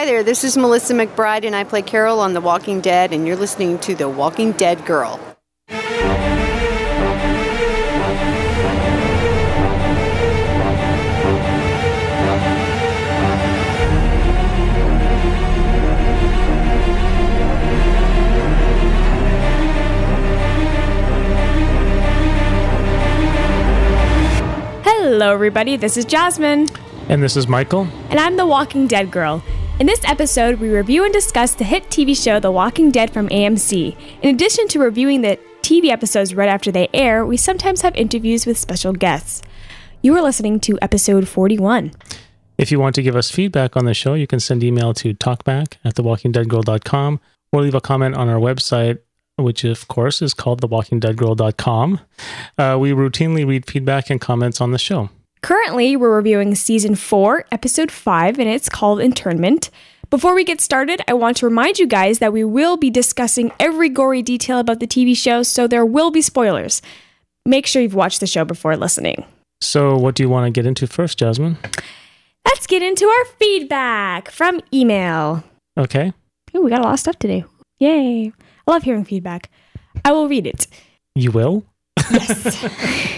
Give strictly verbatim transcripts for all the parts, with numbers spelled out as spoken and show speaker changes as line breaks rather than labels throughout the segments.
Hi there, this is Melissa McBride, and I play Carol on The Walking Dead, and you're listening to The Walking Dead Girl.
Hello everybody, this is Jasmine.
And this is Michael.
And I'm the Walking Dead Girl. In this episode, we review and discuss the hit T V show The Walking Dead from A M C. In addition to reviewing the T V episodes right after they air, we sometimes have interviews with special guests. You are listening to episode forty-one.
If you want to give us feedback on the show, you can send email to talkback at the walking dead girl dot com or leave a comment on our website, which of course is called the walking dead girl dot com. Uh, we routinely read feedback and comments on the show.
Currently, we're reviewing season four, episode five, and it's called Internment. Before we get started, I want to remind you guys that we will be discussing every gory detail about the T V show, so there will be spoilers. Make sure you've watched the show before listening.
So what do you want to get into first, Jasmine?
Let's get into our feedback from email.
Okay.
Ooh, we got a lot of stuff today. Yay. I love hearing feedback. I will read it.
You will?
Yes.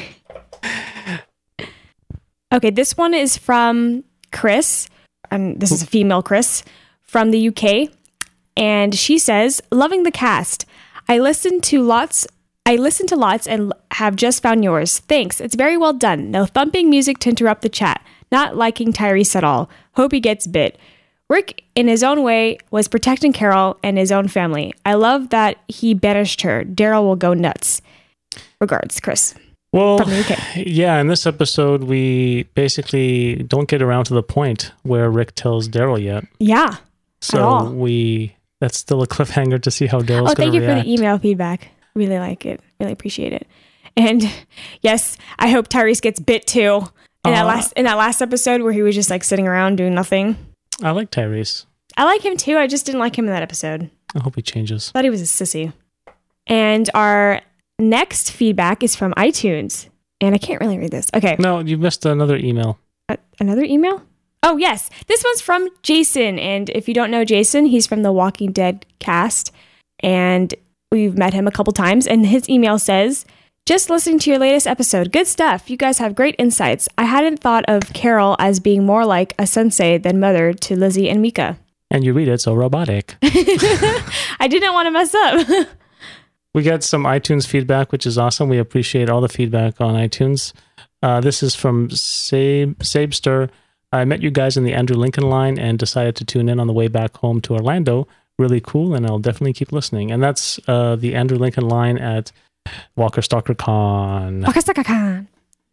Okay, this one is from Chris, and this is a female Chris, from the U K, and she says, loving the cast. I listened to lots I listened to lots and have just found yours. Thanks, it's very well done. No thumping music to interrupt the chat. Not liking Tyrese at all. Hope he gets bit. Rick, in his own way, was protecting Carol and his own family. I love that he banished her. Daryl will go nuts. Regards, Chris.
Well, yeah, in this episode, we basically don't get around to the point where Rick tells Daryl yet.
Yeah,
so
at all.
we that's still a cliffhanger to see how Daryl's going to react.
Oh, thank you for the email feedback. Really like it. Really appreciate it. And yes, I hope Tyrese gets bit too. In that uh, last in that last episode where he was just like sitting around doing nothing.
I like Tyrese.
I like him too. I just didn't like him in that episode.
I hope he changes.
Thought he was a sissy. And our next feedback is from iTunes. And I can't really read this. Okay.
No, you missed another email.
Uh, another email? Oh, yes. This one's from Jason. And if you don't know Jason, he's from the Walking Dead cast. And we've met him a couple times. And his email says, just listening to your latest episode. Good stuff. You guys have great insights. I hadn't thought of Carol as being more like a sensei than mother to Lizzie and Mika.
And you read it so robotic.
I didn't want to mess up.
We got some iTunes feedback, which is awesome. We appreciate all the feedback on iTunes. Uh, this is from Sab- Sabster. I met you guys in the Andrew Lincoln line and decided to tune in on the way back home to Orlando. Really cool, and I'll definitely keep listening. And that's uh, the Andrew Lincoln line at Walker Stalker Con.
Walker Stalker Con.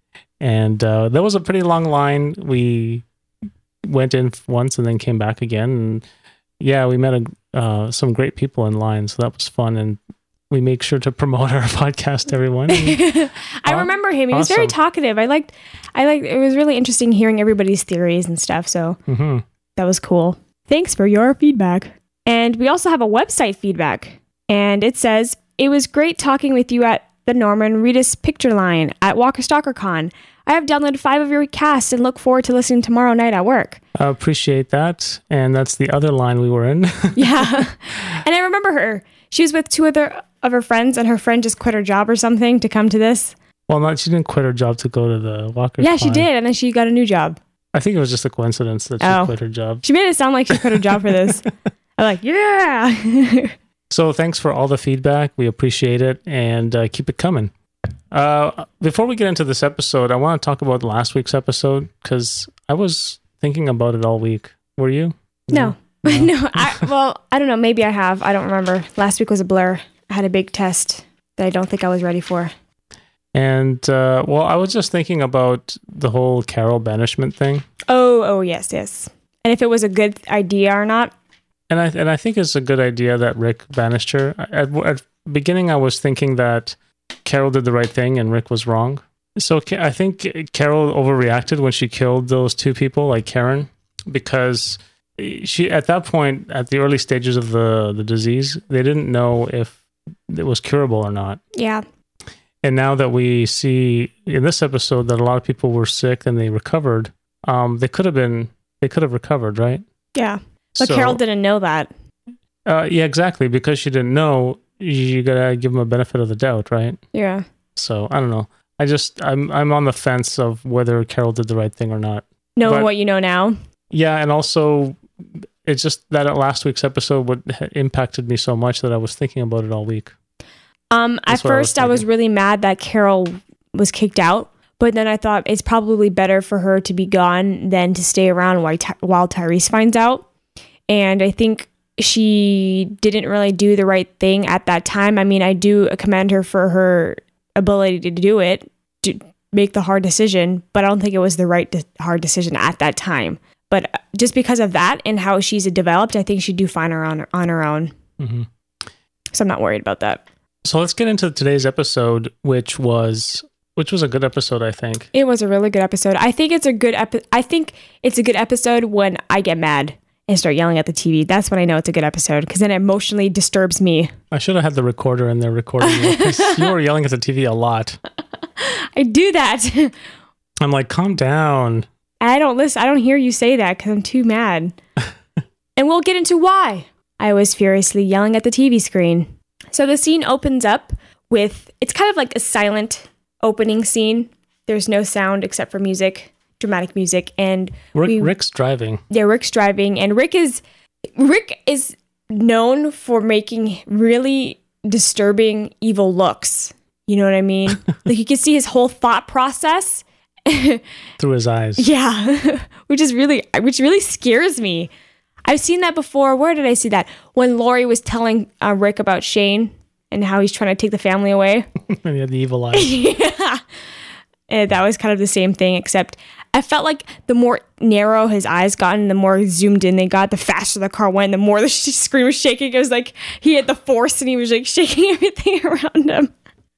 And uh, that was a pretty long line. We went in once and then came back again. And yeah, we met a, uh, some great people in line, so that was fun. And we make sure to promote our podcast, everyone. And,
I
uh,
remember him. He
awesome.
was very talkative. I liked, I liked, it was really interesting hearing everybody's theories and stuff. So
mm-hmm.
that was cool. Thanks for your feedback. And we also have a website feedback. And it says, it was great talking with you at the Norman Reedus Picture Line at Walker Stalker Con. I have downloaded five of your casts and look forward to listening tomorrow night at work.
I appreciate that. And that's the other line we were in.
Yeah. And I remember her. She was with two other of her friends, and her friend just quit her job or something to come to this.
Well, not she didn't quit her job to go to the Walker.
Yeah,
Con.
she did, and then she got a new job.
I think it was just a coincidence that she
oh.
quit her job.
She made it sound like she quit her job for this. I'm like, yeah.
So thanks for all the feedback. We appreciate it, and uh, keep it coming. Uh, before we get into this episode, I want to talk about last week's episode because I was thinking about it all week. Were you?
No. No. no I, well, I don't know. Maybe I have. I don't remember. Last week was a blur. I had a big test that I don't think I was ready for.
And, uh, well, I was just thinking about the whole Carol banishment thing.
Oh, oh, yes, yes. And if it was a good idea or not.
And I and I think it's a good idea that Rick banished her. At, at the beginning, I was thinking that Carol did the right thing and Rick was wrong. So I think Carol overreacted when she killed those two people, like Karen, because she, at that point, at the early stages of the, the disease, they didn't know if it was curable or not.
Yeah.
And now that we see in this episode that a lot of people were sick and they recovered, um, they could have been, they could have recovered, right?
Yeah. But
So-
Carol didn't know that.
Uh, yeah, exactly. Because she didn't know, you gotta give him a benefit of the doubt, right?
Yeah.
So I don't know. I just I'm I'm on the fence of whether Carol did the right thing or not.
Knowing
But-
what you know now.
Yeah, and also it's just that at last week's episode what impacted me so much that I was thinking about it all week.
Um, at
That's what I was
first, I was
thinking.
really mad that Carol was kicked out, but then I thought it's probably better for her to be gone than to stay around while, Ty- while Tyrese finds out. And I think she didn't really do the right thing at that time. I mean, I do commend her for her ability to do it, to make the hard decision, but I don't think it was the right de- hard decision at that time. But just because of that and how she's developed, I think she'd do fine on her, on her own.
Mm-hmm.
So I'm not worried about that.
So let's get into today's episode, which was which was a good episode, I think.
It was a really good episode. I think it's a good epi- I think it's a good episode when I get mad and start yelling at the T V. That's when I know it's a good episode because then it emotionally disturbs me.
I should have had the recorder in there recording you, 'cause you were yelling at the T V a lot.
I do that.
I'm like, calm down.
I don't listen. I don't hear you say that because I'm too mad. And we'll get into why. I was furiously yelling at the T V screen. So the scene opens up with, it's kind of like a silent opening scene. There's no sound except for music, dramatic music. And
Rick,
we-
Rick's driving.
yeah, Rick's driving. And Rick is, Rick is known for making really disturbing, evil looks. You know what I mean? Like you can see his whole thought process.
Through his eyes.
Yeah, which is really, which really scares me. I've seen that before. Where did I see that? When Lori was telling uh, Rick about Shane and how he's trying to take the family away.
And he had the evil eyes.
Yeah, and that was kind of the same thing, except I felt like the more narrow his eyes got and the more zoomed in they got, the faster the car went, the more the sh- screen was shaking. It was like he had the force and he was like shaking everything around him.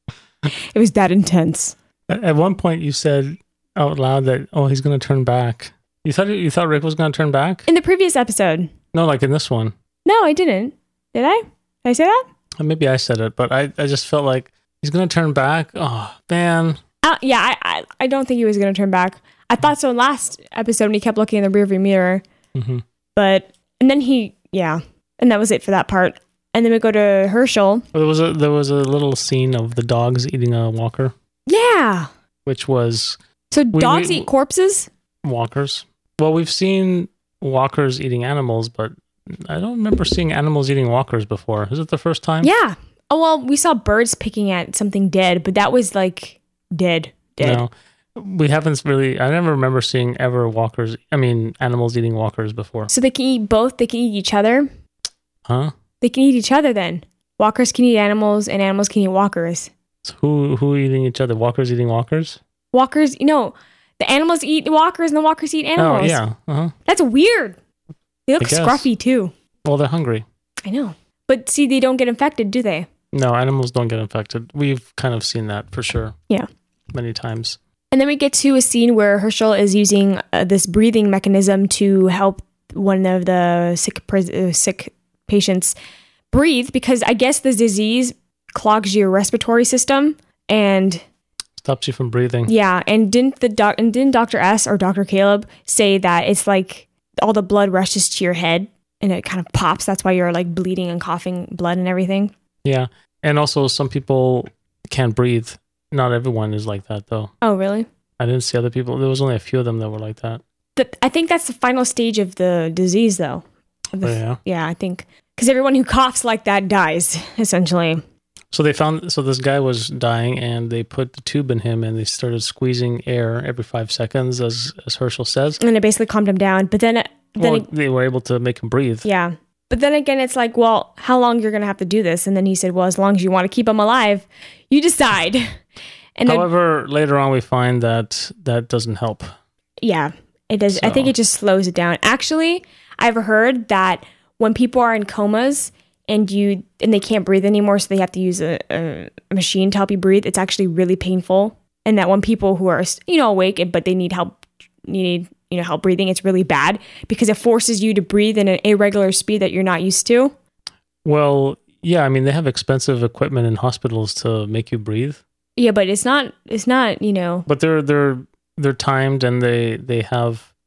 It was that intense.
At at one point, you said out loud that, oh, he's going to turn back. You thought you thought Rick was going to turn back?
In the previous episode.
No, like in this one.
No, I didn't. Did I? Did I say that?
Or maybe I said it, but I, I just felt like he's going to turn back. Oh, man.
Uh, yeah, I, I I don't think he was going to turn back. I thought so last episode when he kept looking in the rearview mirror.
Mm-hmm.
But, and then he, yeah. And that was it for that part. And then we go to Herschel.
Well, there was a there was a little scene of the dogs eating a walker,
Yeah.
which was
So
We-
dogs
we-
eat corpses?
walkers. Well, we've seen walkers eating animals, but I don't remember seeing animals eating walkers before. Is it the first time?
Yeah. Oh, well, we saw birds picking at something dead, but that was like dead, dead.
No, we haven't really. I never remember seeing ever walkers. I mean, animals eating walkers before.
So they can eat both. They can eat each other.
Huh?
They can eat each other then. Walkers can eat animals and animals can eat walkers.
So who who eating each other? Walkers eating walkers?
Walkers, you know, the animals eat walkers and the walkers eat animals.
Oh yeah. Uh huh.
That's weird. They look
I guess.
scruffy too.
Well, they're hungry.
I know. But see, they don't get infected, do they?
No, animals don't get infected. We've kind of seen that for sure.
Yeah.
Many times.
And then we get to a scene where Herschel is using uh, this breathing mechanism to help one of the sick pris- uh, sick patients breathe because I guess the disease clogs your respiratory system and
Stops you from breathing.
yeah, and didn't the doc and didn't Doctor S or Doctor Caleb say that it's like all the blood rushes to your head and it kind of pops. That's why you're like bleeding and coughing blood and everything.
Yeah. And also, some people can't breathe. Not everyone is like that, though.
Oh, really?
I didn't see other people. There was only a few of them that were like that.
The, I think that's the final stage of the disease, though. The-
Oh, yeah.
Yeah, I think because everyone who coughs like that dies essentially.
So they found, so this guy was dying, and they put the tube in him, and they started squeezing air every five seconds, as as Herschel says.
And it basically calmed him down. But then, then
Well,
it-
they were able to make him breathe.
yeah. But then again, it's like, well, how long you're going to have to do this? And then he said, well, as long as you want to keep him alive, you decide. And then,
However, later on, we find that that doesn't help.
yeah, it does. I think
So-
it just slows it down. Actually, I've heard that when people are in comas and you and they can't breathe anymore, so they have to use a, a, a machine to help you breathe, it's actually really painful. And that when people who are, you know, awake but they need help, need you know help breathing, it's really bad because it forces you to breathe in an irregular speed that you're not used to.
Well, yeah, I mean, they have expensive equipment in hospitals to make you breathe,
Yeah, but it's not. It's not. You know.
but they're they're they're timed, and they they have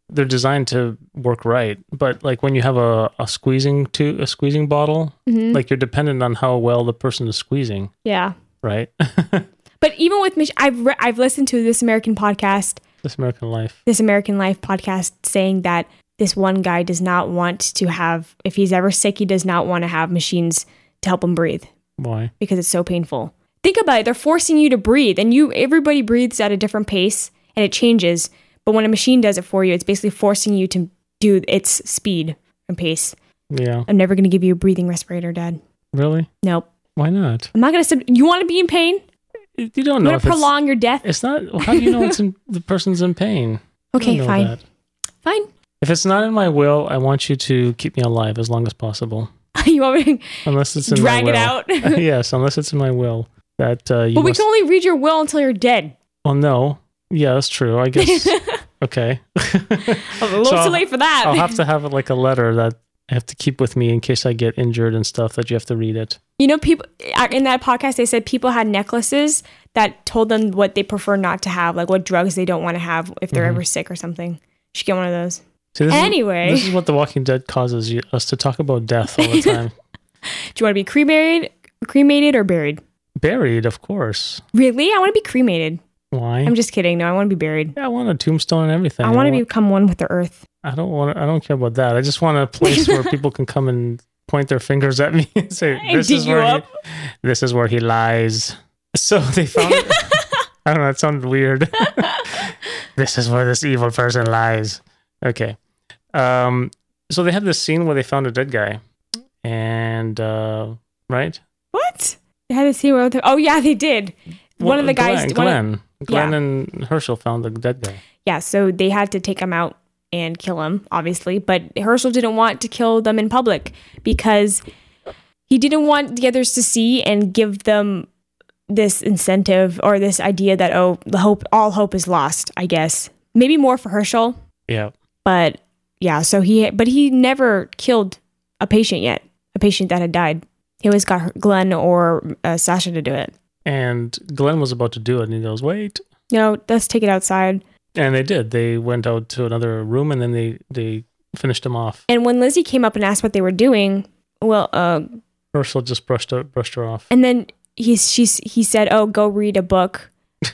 they're designed to work right. But like when you have a, a squeezing to a squeezing bottle,
Mhm.
like you're dependent on how well the person is squeezing,
Yeah.
right?
But even with mach- I've re- I've listened to This American podcast,
This American Life.
This American Life podcast, saying that this one guy does not want to have, if he's ever sick, he does not want to have machines to help him breathe
Why?
because it's so painful. Think about it. They're forcing you to breathe, and you everybody breathes at a different pace, and it changes. But when a machine does it for you, it's basically forcing you to do its speed and pace.
Yeah.
I'm never going to give you a breathing respirator, Dad.
Really?
Nope.
Why not?
I'm not going to. Sub- you want to be in pain?
You don't
You
know
want
if
to
it's,
prolong your death?
it's not. How do you know it's in, the person's in pain? You
Okay,
don't know
fine.
that.
Fine.
If it's not in my will, I want you to keep me alive as long as possible.
You want me to
Unless it's in
drag
my
it
will.
out?
Yes, unless it's in my will. That uh, you
But we
must-
can only read your will until you're dead.
Well, no. Yeah, that's true. I guess. Okay.
A little
So
too
I'll-
late for that.
I'll have to have it like a letter that I have to keep with me in case I get injured and stuff, that you have to read it.
You know, people in that podcast, they said people had necklaces that told them what they prefer not to have, like what drugs they don't want to have if they're
Mhm.
ever sick or something. You should get one of those.
See, this
Anyway.
Is, this is what The Walking Dead causes you, us to talk about death all the time.
Do you want to be cremated, cremated or buried?
Buried, of course.
Really? I want to be cremated.
Why?
I'm just kidding. No, I want to be buried.
yeah, I want a tombstone and everything.
I want to
want-
become one with the earth.
I don't want. I don't care about that. I just want a place where people can come and point their fingers at me and say,
And
"This
dig
is
you
where he,
up.
this is where he lies." So they found. I don't know. It sounded weird. This is where this evil person lies. Okay. Um. So they had this scene where they found a dead guy, and uh, right.
What? They had to see what. The, oh yeah, they did. One of the guys.
Glenn,
one of-
Glenn, Glenn
Yeah.
and Herschel found the dead guy.
Yeah, so they had to take him out and kill him, obviously. But Herschel didn't want to kill them in public because he didn't want the others to see and give them this incentive or this idea that, oh, the hope, all hope is lost, I guess. Maybe more for Herschel.
Yeah.
But yeah, so he, but he never killed a patient yet, a patient that had died. He always got Glenn or uh, Sasha to do it.
And Glenn was about to do it, and he goes, "Wait."
You know, let's take it outside.
And they did. They went out to another room, and then they, they finished him off.
And when Lizzie came up and asked what they were doing, well, uh,
Herschel just brushed her, brushed her off.
and then he she's he said, "Oh, go read a book,"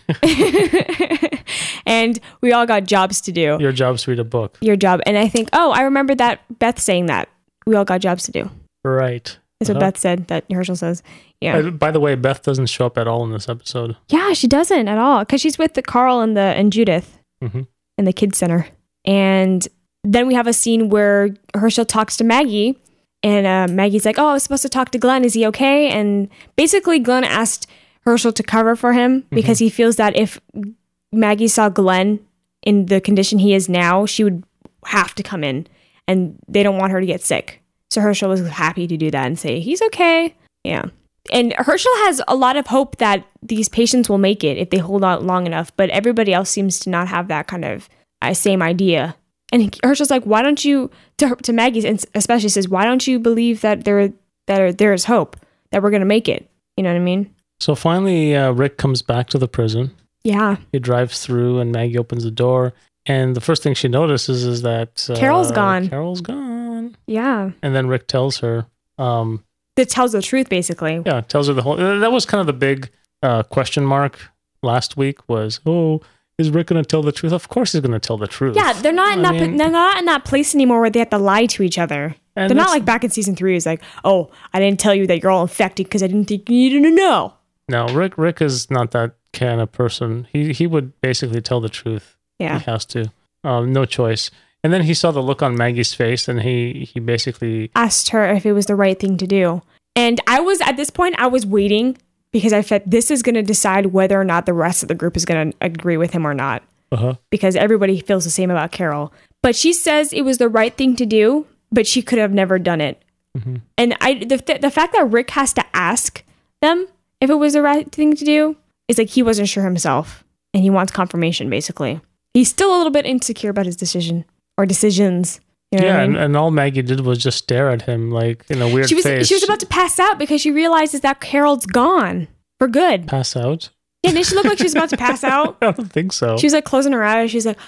and we all got jobs to do.
Your job's to read a book.
Your job, and I think, oh, I remember that Beth saying that we all got jobs to do.
Right.
That's what
Uh-huh.
Beth said. That Herschel says. Yeah,
Uh, by the way, Beth doesn't show up at all in this episode.
yeah, she doesn't at all because she's with the Carl and the and Judith
Mhm.
in the kids center, and then we have a scene where Herschel talks to Maggie. And uh, Maggie's like, oh, I was supposed to talk to Glenn. Is he okay? And basically, Glenn asked Herschel to cover for him because he feels that if Maggie saw Glenn in the condition he is now, she would have to come in. And they don't want her to get sick. So Herschel was happy to do that and say, he's okay. Yeah. And Herschel has a lot of hope that these patients will make it if they hold out long enough. But everybody else seems to not have that kind of uh, same idea. And Herschel's like, why don't you, to, to Maggie and especially says, why don't you believe that there that there is hope, that we're going to make it? You know what I mean?
So finally, uh, Rick comes back to the prison.
Yeah.
He drives through, and Maggie opens the door. And the first thing she notices is that uh,
Carol's gone.
Carol's gone.
Yeah.
And then Rick tells her, um,
That tells the truth, basically.
yeah, tells her the whole. That was kind of the big uh, question mark last week. Was, oh, is Rick going to tell the truth? Of course, he's going to tell the truth.
Yeah, they're not in
I
that.
mean-
they're not in that place anymore where they have to lie to each other.
And
They're not
that's-
like back in season three. It's like, oh, I didn't tell you that you're all infected because I didn't think you needed to know.
No, Rick. Rick is not that kind of person. He he would basically tell the truth.
Yeah.
He has to. Um, no choice. And then he saw the look on Maggie's face, and he he basically
Asked her if it was the right thing to do, and I was at this point. I was waiting because I felt this is going to decide whether or not the rest of the group is going to agree with him or not.
uh-huh.
Because everybody feels the same about Carol. But she says it was the right thing to do, but she could have never done it.
Mm-hmm.
And I, the, the fact that Rick has to ask them if it was the right thing to do is like he wasn't sure himself, and he wants confirmation. Basically, he's still a little bit insecure about his decision or decisions. You know
Yeah,
what I mean?
and, and all Maggie did was just stare at him like in a weird
she was
face.
she was about to pass out because she realizes that Carol's gone for good.
pass out.
Yeah, didn't she look like she was about to pass out?
I don't think so.
She was like closing her eyes. She's like,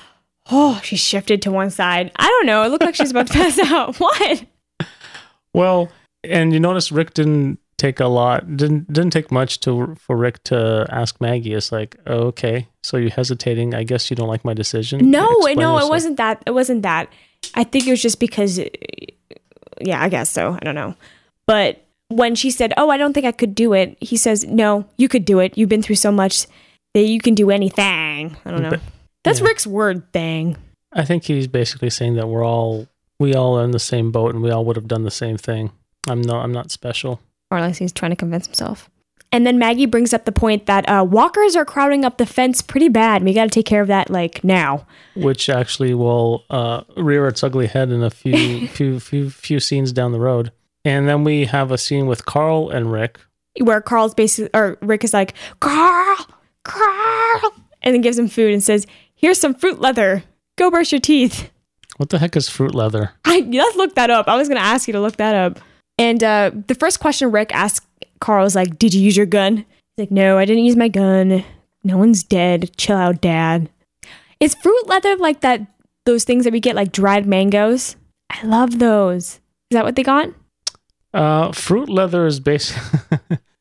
Oh, she shifted to one side. I don't know. It looked like she was about to pass out. What?
Well, and you notice Rick didn't take a lot, didn't didn't take much to for Rick to ask Maggie. It's like, oh, okay, so you're hesitating. I guess you don't like my decision.
No,
Explain
no,
yourself.
it wasn't that. It wasn't that. I think it was just because, yeah, I guess so. I don't know. But when she said, oh, I don't think I could do it, he says, no, you could do it. You've been through so much that you can do anything. I don't know.
But,
That's
yeah.
Rick's word thing.
I think he's basically saying that we're all we all are in the same boat and we all would have done the same thing. I'm no, I'm not special.
Or at least he's trying to convince himself. And then Maggie brings up the point that uh, walkers are crowding up the fence pretty bad. We got to take care of that, like, now.
Which actually will uh, rear its ugly head in a few, few, few, few scenes down the road. And then we have a scene with Carl and Rick.
Where Carl's basically, or Rick is like, Carl, Carl, and then gives him food and says, here's some fruit leather. Go brush your teeth.
What the heck is fruit leather?
I Let's look that up. I was going to ask you to look that up. And uh, the first question Rick asked Carl is like, did you use your gun? He's like, no, I didn't use my gun. No one's dead. Chill out, Dad. Is fruit leather like that? Those things that we get, like dried mangoes? I love those. Is that what they got?
Uh, fruit leather is basically...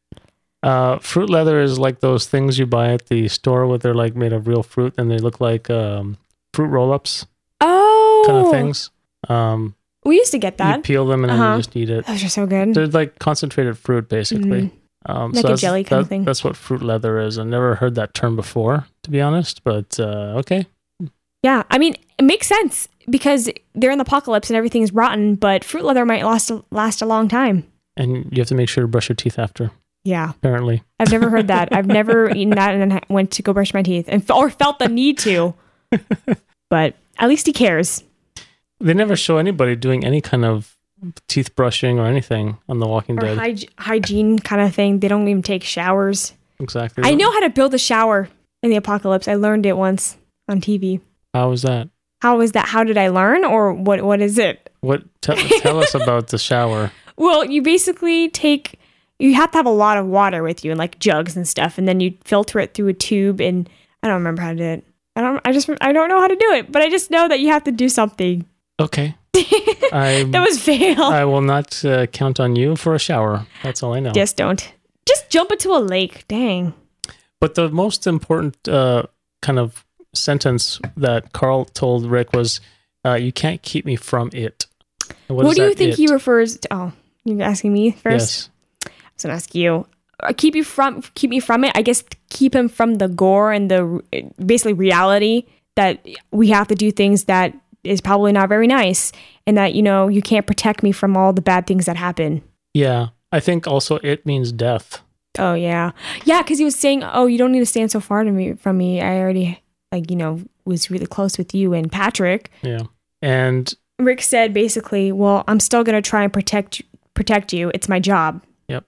uh, fruit leather is like those things you buy at the store where they're like made of real fruit and they look like um, fruit roll-ups.
Oh!
Kind of things. Um...
We used to get that.
You peel them and
uh-huh.
then you just eat it.
Those are so good.
They're like concentrated fruit, basically.
Mm-hmm.
Um,
like
so
a jelly kind
that,
of thing.
That's what fruit leather is. I've never heard that term before, to be honest. But uh, okay.
Yeah, I mean, it makes sense because they're in the apocalypse and everything's rotten, but fruit leather might last last a long time.
And you have to make sure to brush your teeth after.
Yeah.
Apparently.
I've never heard that. I've never eaten that and then went to go brush my teeth and or felt the need to. But at least he cares.
They never show anybody doing any kind of teeth brushing or anything on The Walking
Or
Dead.
hyg- hygiene kind of thing. They don't even take showers.
Exactly.
I know how to build a shower in the apocalypse. I learned it once on T V.
How was that?
How is that? How did I learn? Or what? What is it?
What? T- tell us about the shower.
Well, you basically take... You have to have a lot of water with you and like jugs and stuff. And then you filter it through a tube. And I don't remember how to do it. I don't, I just, I don't know how to do it. But I just know that you have to do something.
Okay. I,
That was fail.
I will not uh, count on you for a shower. That's all I know.
Just don't. Just jump into a lake. Dang.
But the most important uh, kind of sentence that Carl told Rick was, uh, you can't keep me from it. And
What,
is
do you
that
think
it?
he refers to? Oh, you're asking me first?
Yes.
I was going to ask you. Uh, Keep you from, keep me from it. I guess keep him from the gore and the basically reality that we have to do things that is probably not very nice, and that, you know, you can't protect me from all the bad things that happen.
Yeah. I think also it means death.
Oh yeah, yeah. Because he was saying, "Oh, you don't need to stand so far to me from me. I already, like, you know, was really close with you and Patrick."
Yeah. And
Rick said basically, "Well, I'm still gonna try and protect protect you. It's my job."
Yep.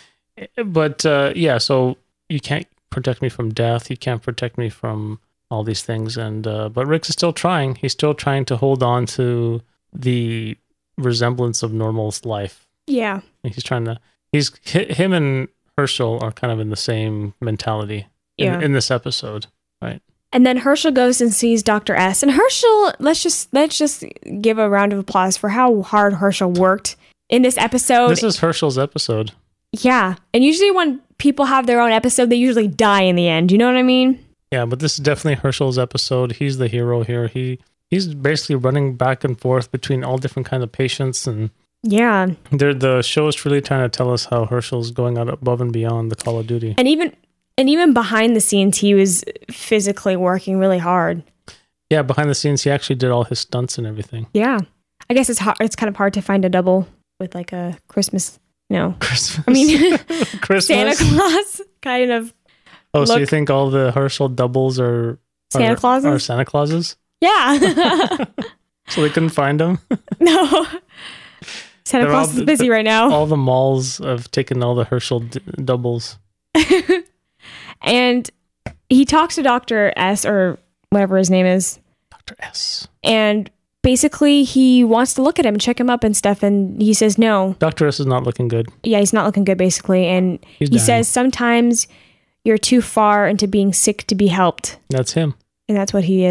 But uh, yeah, so you can't protect me from death. You can't protect me from all these things. And uh, but Rick is still trying. He's still trying to hold on to the resemblance of normal life.
Yeah.
He's trying to. He's him and Herschel are kind of in the same mentality in,
Yeah.
in this episode, right?
And then Herschel goes and sees Doctor S. And Herschel, let's just let's just give a round of applause for how hard Herschel worked in this episode.
This is Herschel's episode.
Yeah. And usually when people have their own episode, they usually die in the end. You know what I mean?
Yeah, but this is definitely Herschel's episode. He's the hero here. He he's basically running back and forth between all different kinds of patients, and
Yeah.
they're, the show is really trying to tell us how Herschel's going out above and beyond the Call of Duty.
And even and even behind the scenes, he was physically working really hard.
Yeah, behind the scenes, he actually did all his stunts and everything.
Yeah. I guess it's hard, it's kind of hard to find a double with like a Christmas, you know.
Christmas.
I mean,
Christmas.
Santa Claus kind of.
Oh, so you
look.
think all the Herschel doubles are
Santa
are,
Clauses?
Are Santa Clauses?
Yeah.
So they couldn't find them.
No. Santa
They're
Claus
all-
is busy right now.
All the malls have taken all the Herschel d- doubles.
And he talks to Doctor S, or whatever his name is.
Doctor S.
And basically he wants to look at him and check him up and stuff. And he says, no.
Doctor S is not looking good.
Yeah, he's not looking good, basically. And
He's
he
dying.
says, sometimes you're too far into being sick to be helped.
That's him.
And that's what he is.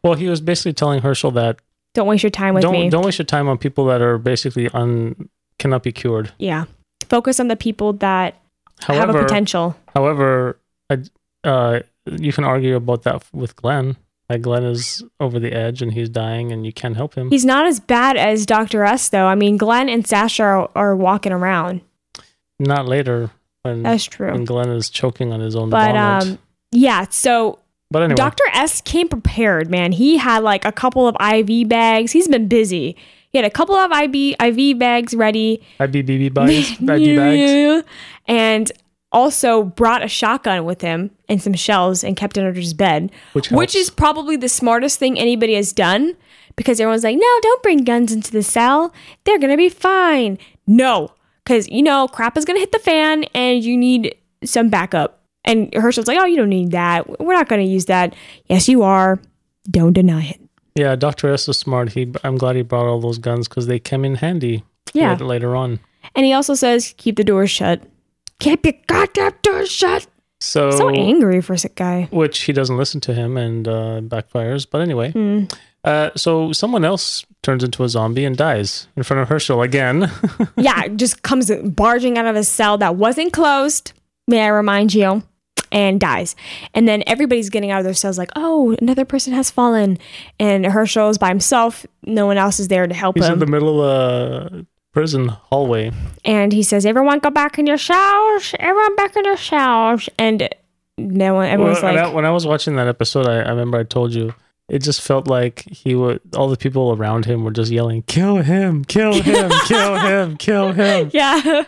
Well, he was basically telling Herschel that
Don't waste your time with
don't
me.
don't waste your time on people that are basically un cannot be cured.
Yeah. Focus on the people that
However,
have a potential.
However, I, uh, you can argue about that with Glenn. Like Glenn is over the edge and he's dying, and you can't help him.
He's not as bad as Doctor S, though. I mean, Glenn and Sasha are, are walking around.
Not later when
That's true.
when Glenn is choking on his own
But
vomit.
um, yeah. So
but anyway,
Doctor S came prepared, man. He had like a couple of I V bags. He's been busy. He had a couple of I V I V bags ready.
I B B B bags, I B bags,
and also brought a shotgun with him and some shells and kept it under his bed,
which,
which is probably the smartest thing anybody has done, because everyone's like, no, don't bring guns into the cell. They're going to be fine. No, because, you know, crap is going to hit the fan and you need some backup. And Herschel's like, oh, you don't need that. We're not going to use that. Yes, you are. Don't deny it.
Yeah, Doctor S is smart. He, I'm glad he brought all those guns because they came in handy
Yeah.
later, later on.
And he also says, keep the doors shut. Keep your goddamn doors shut.
So,
So angry for a sick guy.
which he doesn't listen to him and uh, backfires. But anyway,
Mm.
uh, so someone else turns into a zombie and dies in front of Herschel again.
Yeah, just comes barging out of a cell that wasn't closed, may I remind you, and dies. And then everybody's getting out of their cells like, oh, another person has fallen. And Herschel's by himself. No one else is there to help
He's
him.
in the middle of a prison hallway.
And he says, everyone go back in your showers. Everyone back in your showers. And no one, everyone's
Well,
like...
when I, when I was watching that episode, I, I remember I told you, it just felt like he would, all the people around him were just yelling, kill him, kill him, kill him, kill him.
yeah.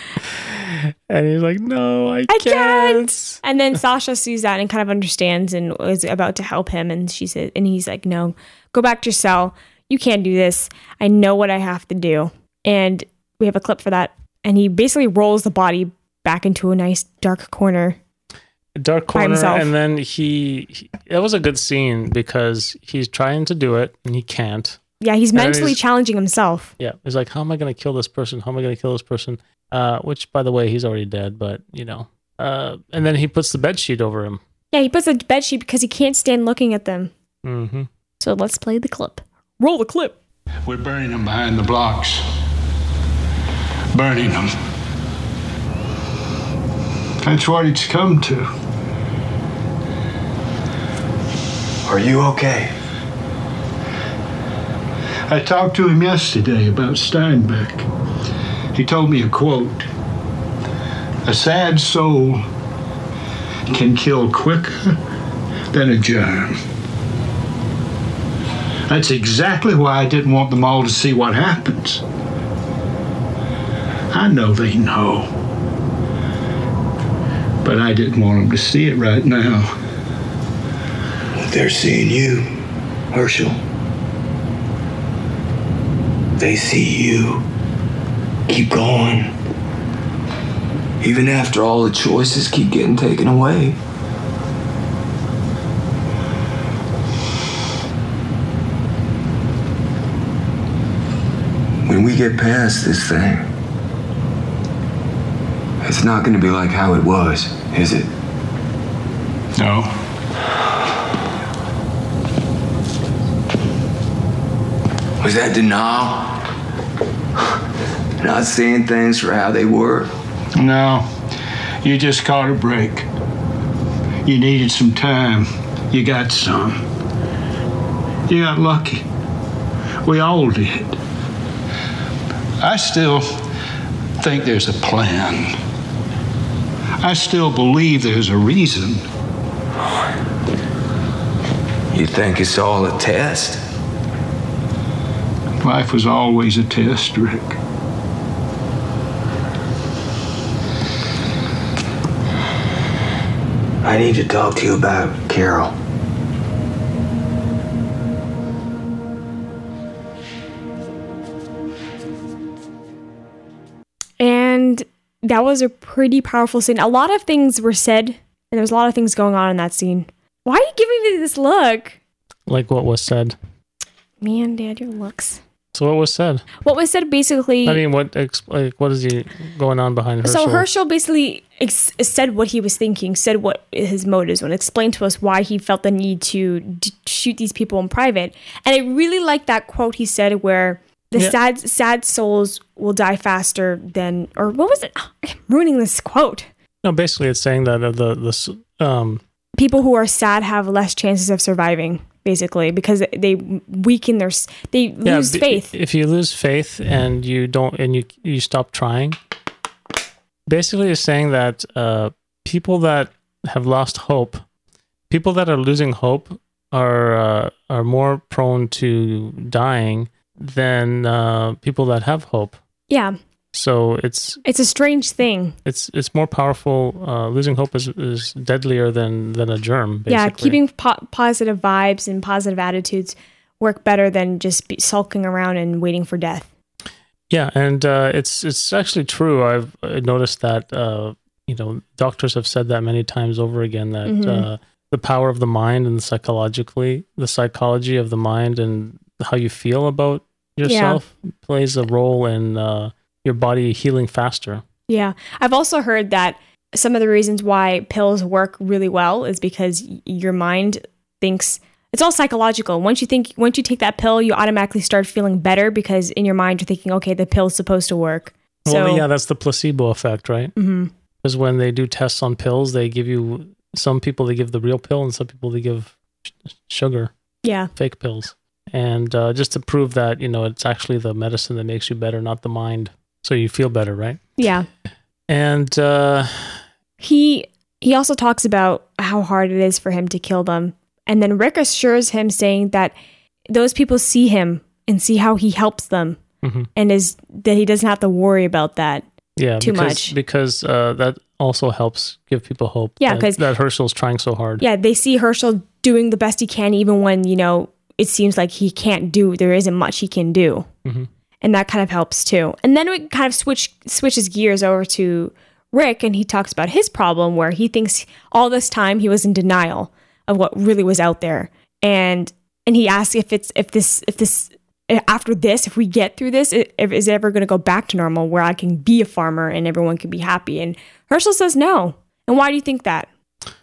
And he's like, no, I,
I
can't.
can't. And then Sasha sees that and kind of understands and is about to help him. And she said, and he's like, no, go back to your cell. You can't do this. I know what I have to do. And we have a clip for that. And he basically rolls the body back into a nice dark corner.
Dark
by
corner.
himself.
And then he, he, it was a good scene because he's trying to do it and he can't.
Yeah, he's
And then
mentally
he's-
challenging himself.
Yeah. He's like, how am I going to kill this person? How am I going to kill this person? Uh, which, by the way, he's already dead, but you know. Uh, and then he puts the bed sheet over him.
Yeah, he puts a bed sheet because he can't stand looking at them.
Mm-hmm.
So let's play the clip. Roll the clip.
We're burning them behind the blocks. Burning them. That's what it's come to.
Are you okay?
I talked to him yesterday about Steinbeck. He told me a quote. A sad soul can kill quicker than a germ. That's exactly why I didn't want them all to see what happens. I know they know. But I didn't want them to see it right now.
They're seeing you, Herschel. They see you. Keep going. Even after all the choices keep getting taken away. When we get past this thing, it's not going to be like how it was, is it?
No.
Was that denial? Not seeing things for how they were?
No. You just caught a break. You needed some time. You got some. You got lucky. We all did. I still think there's a plan. I still believe there's a reason.
You think it's all a test?
Life was always a test, Rick.
I need to talk to you about Carol.
And that was a pretty powerful scene. A lot of things were said, and there was a lot of things going on in that scene. Why are you giving me this look?
Like what was said.
Man, Dad, your looks.
So what was said?
What was said basically...
I mean, what ex- like, what is he going on behind Herschel?
So Herschel basically ex- said what he was thinking, said what his motives were, and explained to us why he felt the need to d- shoot these people in private. And I really like that quote he said where the
Yeah.
sad sad souls will die faster than... Or what was it? Oh, I'm ruining this quote.
No, basically it's saying that uh, the, the um,
People who are sad have less chances of surviving, basically, because they weaken their... s- They
yeah,
lose
b-
faith.
If you lose faith and you don't, and you, you stop trying, basically it's saying that uh, people that have lost hope, people that are losing hope are uh, are more prone to dying than uh, people that have hope.
Yeah.
So it's
It's a strange thing.
it's it's more powerful. Uh, losing hope is, is deadlier than than a germ. Basically.
Yeah, keeping po- positive vibes and positive attitudes work better than just be sulking around and waiting for death.
Yeah, and uh, it's it's actually true. I've uh, noticed that uh, you know doctors have said that many times over again that
Mhm.
uh, the power of the mind and psychologically the psychology of the mind and how you feel about yourself plays a role in uh, your body healing faster.
Yeah. I've also heard that some of the reasons why pills work really well is because y- your mind thinks it's all psychological. Once you think, once you take that pill, you automatically start feeling better because in your mind you're thinking, okay, the pill's supposed to work.
Well,
So,
yeah, that's the placebo effect, right?
mhm.
Because when they do tests on pills, they give you some people they give the real pill and some people they give sh- sugar,
yeah.
fake pills, and uh, just to prove that you know it's actually the medicine that makes you better, not the mind. So you feel better, right?
Yeah.
And uh,
He he also talks about how hard it is for him to kill them. And then Rick assures him saying that those people see him and see how he helps them
mhm.
and is that he doesn't have to worry about that.
yeah,
Too
because,
much.
because uh, that also helps give people hope.
Yeah,
that-
'cause-
that Herschel's trying so hard.
Yeah, they see Herschel doing the best he can even when, you know, it seems like he can't do, there isn't much he can do.
Mhm.
And that kind of helps too. And then it kind of switch switches gears over to Rick and he talks about his problem where he thinks all this time he was in denial of what really was out there. And and he asks if it's if this if this after this, if we get through this, i- if, is it ever going to go back to normal where I can be a farmer and everyone can be happy? And Herschel says no. And why do you think that?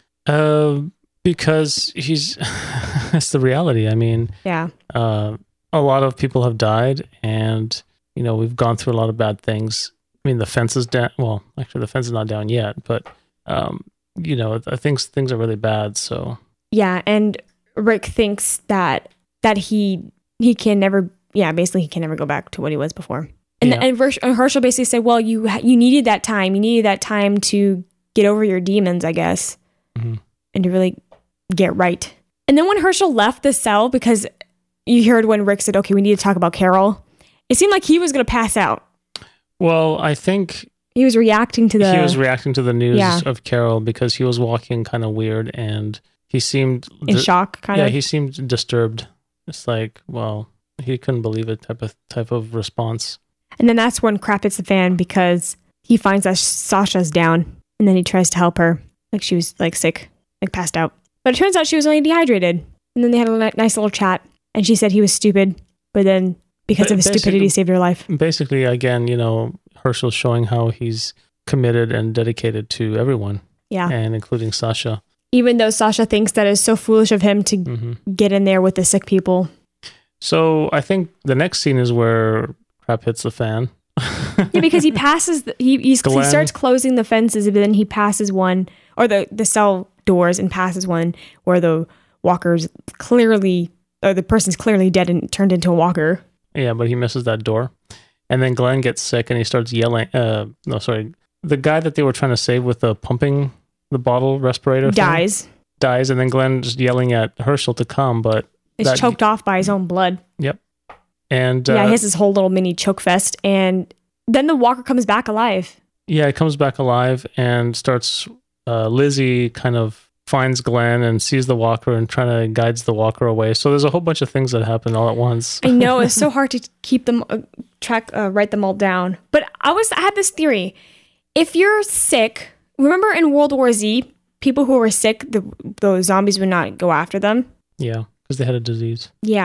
Uh, because he's it's the reality. I mean,
Yeah.
uh, a lot of people have died, and you know we've gone through a lot of bad things. I mean, the fence is down. Well, actually, the fence is not down yet, but um, you know, I think things are really bad. So
Yeah, and Rick thinks that that he he can never, yeah, basically he can never go back to what he was before. And
Yeah.
and Hersch- and Herschel basically said, "Well, you you needed that time. You needed that time to get over your demons, I guess,
Mhm.
and to really get right." And then when Herschel left the cell, because you heard when Rick said, "Okay, we need to talk about Carol," it seemed like he was going to pass out.
well, I think
He was reacting to the
he was reacting to the news
Yeah.
of Carol because he was walking kind of weird, and he seemed
in
di-
shock, kind
yeah,
of.
he seemed disturbed. It's like, well, he couldn't believe it type of type of response.
And then that's when crap hits the fan because he finds that Sasha's down and then he tries to help her. Like she was like sick, like passed out. But it turns out she was only dehydrated. And then they had a ni- nice little chat and she said he was stupid. But then because
Ba-
of his
basically-
stupidity saved her life.
Basically, again, you know, Herschel's showing how he's committed and dedicated to everyone,
Yeah.
and including Sasha.
Even though Sasha thinks that it's so foolish of him to
hmm
get in there with the sick people.
So I think the next scene is where crap hits the fan.
Yeah, because he passes, the, he, he's, he
Glenn.
starts closing the fences, but then he passes one, or the, the cell doors, and passes one where the walker's clearly, or the person's clearly dead and turned into a walker.
Yeah, but he misses that door. And then Glenn gets sick and he starts yelling. Uh, no, sorry. The guy that they were trying to save with the pumping, the bottle respirator thing,
Dies.
dies. And then Glenn just yelling at Herschel to come. But,
Is
that-
choked off by his own blood.
yep. And uh,
Yeah, he has this whole little mini choke fest. And then the walker comes back alive.
yeah, it comes back alive and starts. Uh, Lizzie kind of finds Glenn and sees the walker and trying to guides the walker away. So there's a whole bunch of things that happen all at once.
I know it's so hard to keep them uh, track, uh, write them all down. But I was, I had this theory. If you're sick, remember in World War Z, people who were sick, the those zombies would not go after them.
Yeah, because they had a disease.
Yeah.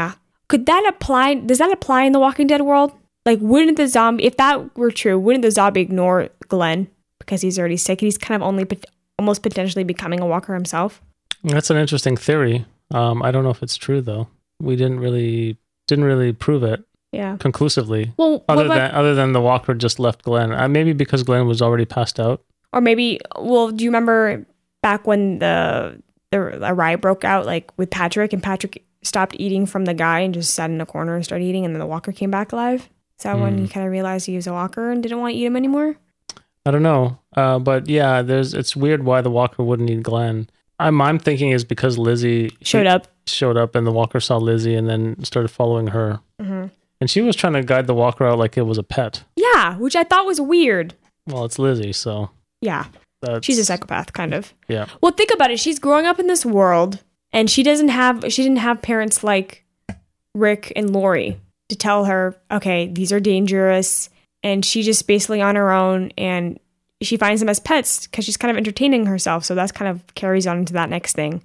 Could that apply? Does that apply in the Walking Dead world? Like, wouldn't the zombie, if that were true, wouldn't the zombie ignore Glenn because he's already sick and he's kind of only pot- almost potentially becoming a walker himself?
That's an interesting theory. Um, I don't know if it's true though. We didn't really didn't really prove it
Yeah.
conclusively.
Well,
Other
what about-
than other than the walker just left Glenn, uh, maybe because Glenn was already passed out.
or maybe, well, do you remember back when the the a riot broke out, like with Patrick, and Patrick stopped eating from the guy and just sat in a corner and started eating, and then the walker came back alive? Is that when
Hmm.
he kind of realized he was a walker and didn't want to eat him anymore?
I don't know, uh, but yeah, there's it's weird why the walker wouldn't eat Glenn. I'm I'm thinking is because Lizzie
Showed up.
showed up and the walker saw Lizzie and then started following her,
hmm
and she was trying to guide the walker out like it was a pet.
Yeah, which I thought was weird.
Well, it's Lizzie, so
Yeah,
that's,
she's a psychopath, kind of.
Yeah.
Well, think about it. She's growing up in this world, and she doesn't have she didn't have parents like Rick and Lori to tell her, okay, these are dangerous, and she just basically on her own, and she finds them as pets because she's kind of entertaining herself. So that's kind of carries on into that next thing.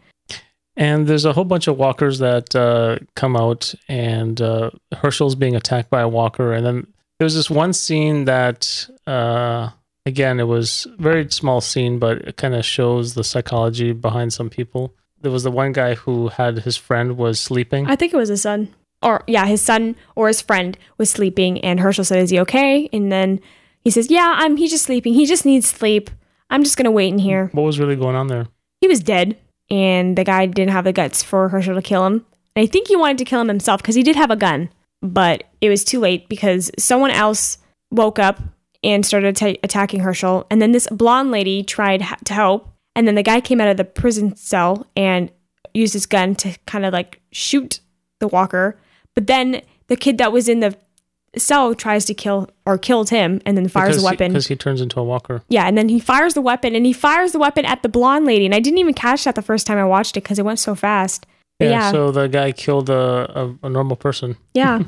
And there's a whole bunch of walkers that uh, come out, and uh, Herschel's being attacked by a walker. And then there's this one scene that, uh, again, it was a very small scene, but it kind of shows the psychology behind some people. There was the one guy who had his friend was sleeping.
I think it was his son, or yeah, his son or his friend was sleeping, and Herschel said, "Is he okay?" And then he says, "Yeah, I'm. He's just sleeping. He just needs sleep. I'm just gonna wait in here."
What was really going on there?
He was dead, and the guy didn't have the guts for Herschel to kill him. And I think he wanted to kill him himself because he did have a gun, but it was too late because someone else woke up and started ta- attacking Herschel. And then this blonde lady tried ha- to help, and then the guy came out of the prison cell and used his gun to kind of like shoot the walker. But then the kid that was in the cell tries to kill or kills him, and then fires
Because
a
he-
weapon.
Because he turns into a walker.
Yeah, and then he fires the weapon, and he fires the weapon at the blonde lady. And I didn't even catch that the first time I watched it because it went so fast. But
Yeah,
yeah,
so the guy killed a, a, a normal person.
yeah,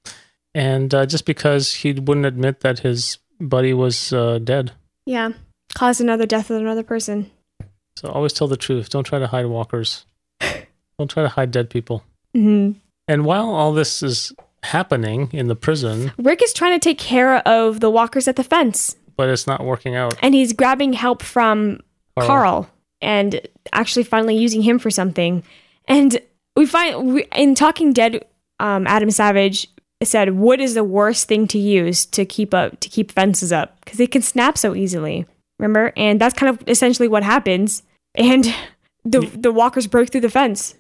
And uh, just because he wouldn't admit that his buddy was uh, dead.
yeah. Caused another death of another person.
So always tell the truth. Don't try to hide walkers. Don't try to hide dead people.
hmm
And while all this is happening in the prison,
Rick is trying to take care of the walkers at the fence,
but it's not working out.
and he's grabbing help from
Carl.
Carl, and actually finally using him for something. And we find we, in Talking Dead, um, Adam Savage said, "What is the worst thing to use to keep up to keep fences up? Because they can snap so easily." Remember, and that's kind of essentially what happens. And the the walkers break through the fence.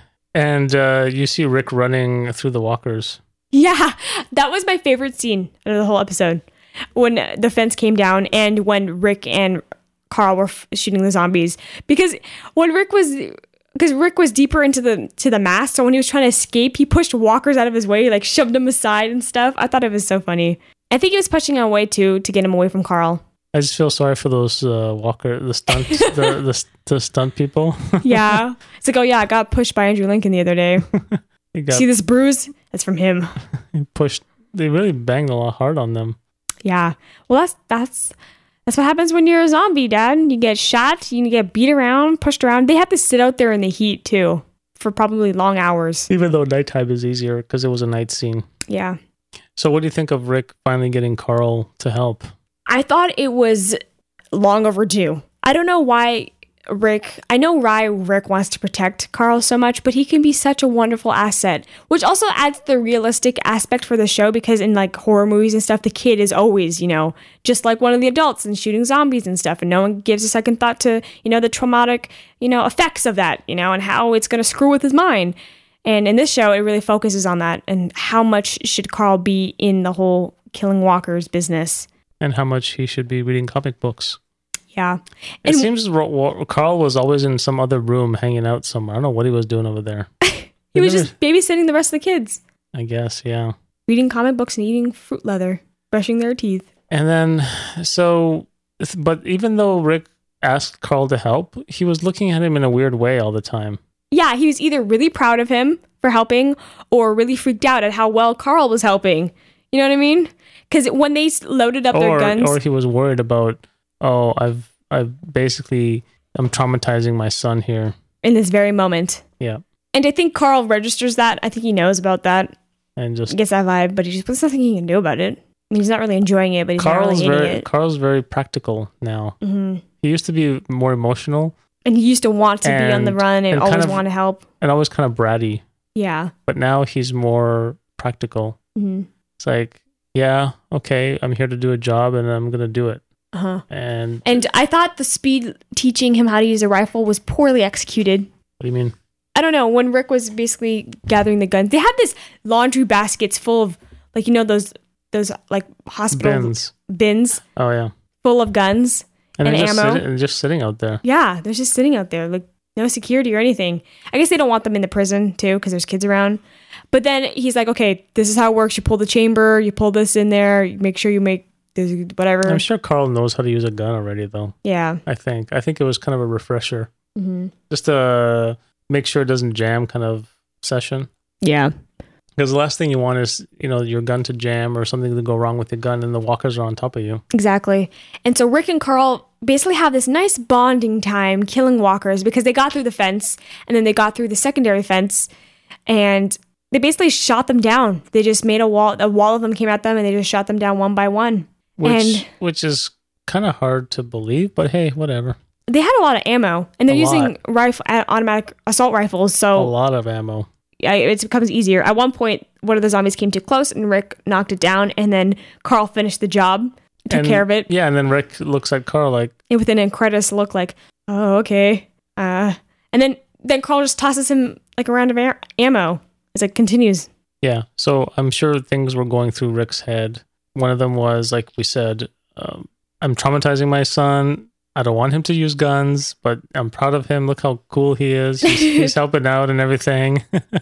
And uh, you see Rick running through the walkers.
Yeah, that was my favorite scene of the whole episode. When the fence came down and when Rick and Carl were f- shooting the zombies. Because when Rick was... Because Rick was deeper into the to the mass, so when he was trying to escape, he pushed walkers out of his way, like shoved them aside and stuff. I thought it was so funny. I think he was pushing him away too to get him away from Carl.
I just feel sorry for those uh, walker, the stunt, the, the the stunt people.
Yeah. It's like, oh yeah, I got pushed by Andrew Lincoln the other day.
He got
See this bruise? That's from him.
pushed. They really banged a lot hard on them.
Yeah. Well, that's that's that's what happens when you're a zombie, Dad. You get shot, you get beat around, pushed around. They have to sit out there in the heat too for probably long hours.
Even though nighttime is easier because it was a night scene.
Yeah.
So what do you think of Rick finally getting Carl to help?
I thought it was long overdue. I don't know why Rick, I know why Rick wants to protect Carl so much, but he can be such a wonderful asset, which also adds the realistic aspect for the show because in like horror movies and stuff, the kid is always, you know, just like one of the adults and shooting zombies and stuff. And no one gives a second thought to, you know, the traumatic, you know, effects of that, you know, and how it's going to screw with his mind. And in this show, it really focuses on that and how much should Carl be in the whole killing walkers business.
And how much he should be reading comic books.
Yeah.
It
And
seems Ro- Ro- Carl was always in some other room hanging out somewhere. I don't know what he was doing over there.
he was just babysitting the rest of the kids,
I guess, yeah.
reading comic books and eating fruit leather, brushing their teeth.
And then, so, but even though Rick asked Carl to help, he was looking at him in a weird way all the time.
Yeah, he was either really proud of him for helping or really freaked out at how well Carl was helping. You know what I mean? Because when they s- loaded up their
Or,
guns...
or he was worried about, oh, I've, I've basically, I'm traumatizing my son here.
in this very moment.
Yeah.
And I think Carl registers that. I think he knows about that.
And just
Gets that vibe, but he just, but there's nothing he can do about it. I mean, he's not really enjoying it, but he's
Carl's
not really
very
hating it.
Carl's very practical now.
Mm-hmm.
He used to be more emotional
And he used to want to be on the
And-
run and,
and kind
always
of-
want to help.
and always kind of bratty.
Yeah.
But now he's more practical.
Mm-hmm.
It's like, yeah, okay, I'm here to do a job and I'm gonna do it.
Uh-huh.
And
And I thought the speed teaching him how to use a rifle was poorly executed.
what do you mean?
I don't know. When Rick was basically gathering the guns, they had this laundry baskets full of, like, you know, those those like hospital
Bins.
bins
Oh yeah.
full of guns.
And,
And
they're just,
ammo.
sit- and just sitting out there.
Yeah, they're just sitting out there, like no security or anything. I guess they don't want them in the prison too, because there's kids around. But then he's like, okay, this is how it works. You pull the chamber, you pull this in there, you make sure you make this, whatever.
I'm sure Carl knows how to use a gun already, though.
Yeah.
I think. I think it was kind of a refresher,
Mm-hmm.
just to make sure it doesn't jam, kind of session.
Yeah.
Because the last thing you want is, you know, your gun to jam or something to go wrong with your gun, and the walkers are on top of you.
Exactly. And so Rick and Carl basically have this nice bonding time killing walkers because they got through the fence and then they got through the secondary fence and they basically shot them down. They just made a wall, a wall of them came at them and they just shot them down one by one.
Which,
And-
which is kind of hard to believe, but hey, whatever.
They had a lot of ammo and they're
A
using
lot.
rifle, uh, automatic assault rifles.
A
So
lot of ammo.
I, it becomes easier. At one point, one of the zombies came too close and Rick knocked it down and then Carl finished the job, took
And-
care of it.
Yeah, and then Rick looks at Carl like,
And with an incredulous look like, oh, okay. Uh, and then, then Carl just tosses him like a round of air- ammo. It's like continues.
yeah. So I'm sure things were going through Rick's head. One of them was, like we said, um, I'm traumatizing my son. I don't want him to use guns, but I'm proud of him. Look how cool he is. He's, he's helping out and everything.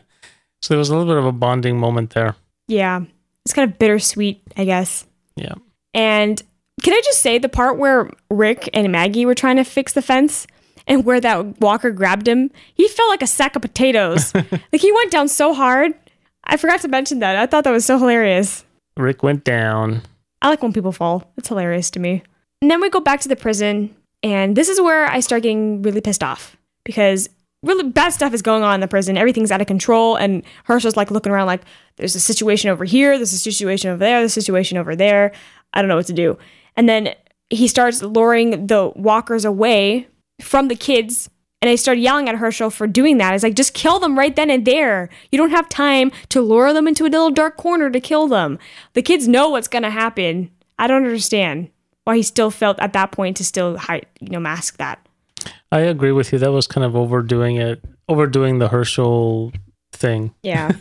So there was a little bit of a bonding moment there.
Yeah. It's kind of bittersweet, I guess.
Yeah.
And can I just say the part where Rick and Maggie were trying to fix the fence and where that walker grabbed him, he felt like a sack of potatoes. Like he went down so hard. I forgot to mention that. I thought that was so hilarious.
Rick went down.
I like when people fall. It's hilarious to me. And then we go back to the prison, and this is where I start getting really pissed off because really bad stuff is going on in the prison. Everything's out of control, and Herschel's like looking around like, there's a situation over here, there's a situation over there, there's a situation over there. I don't know what to do. And then he starts luring the walkers away from the kids, and I started yelling at Herschel for doing that. It's like, just kill them right then and there. You don't have time to lure them into a little dark corner to kill them. The kids know what's going to happen. I don't understand why he still felt at that point to still hide, you know, mask that.
I agree with you. That was kind of overdoing it, overdoing the Herschel thing.
Yeah.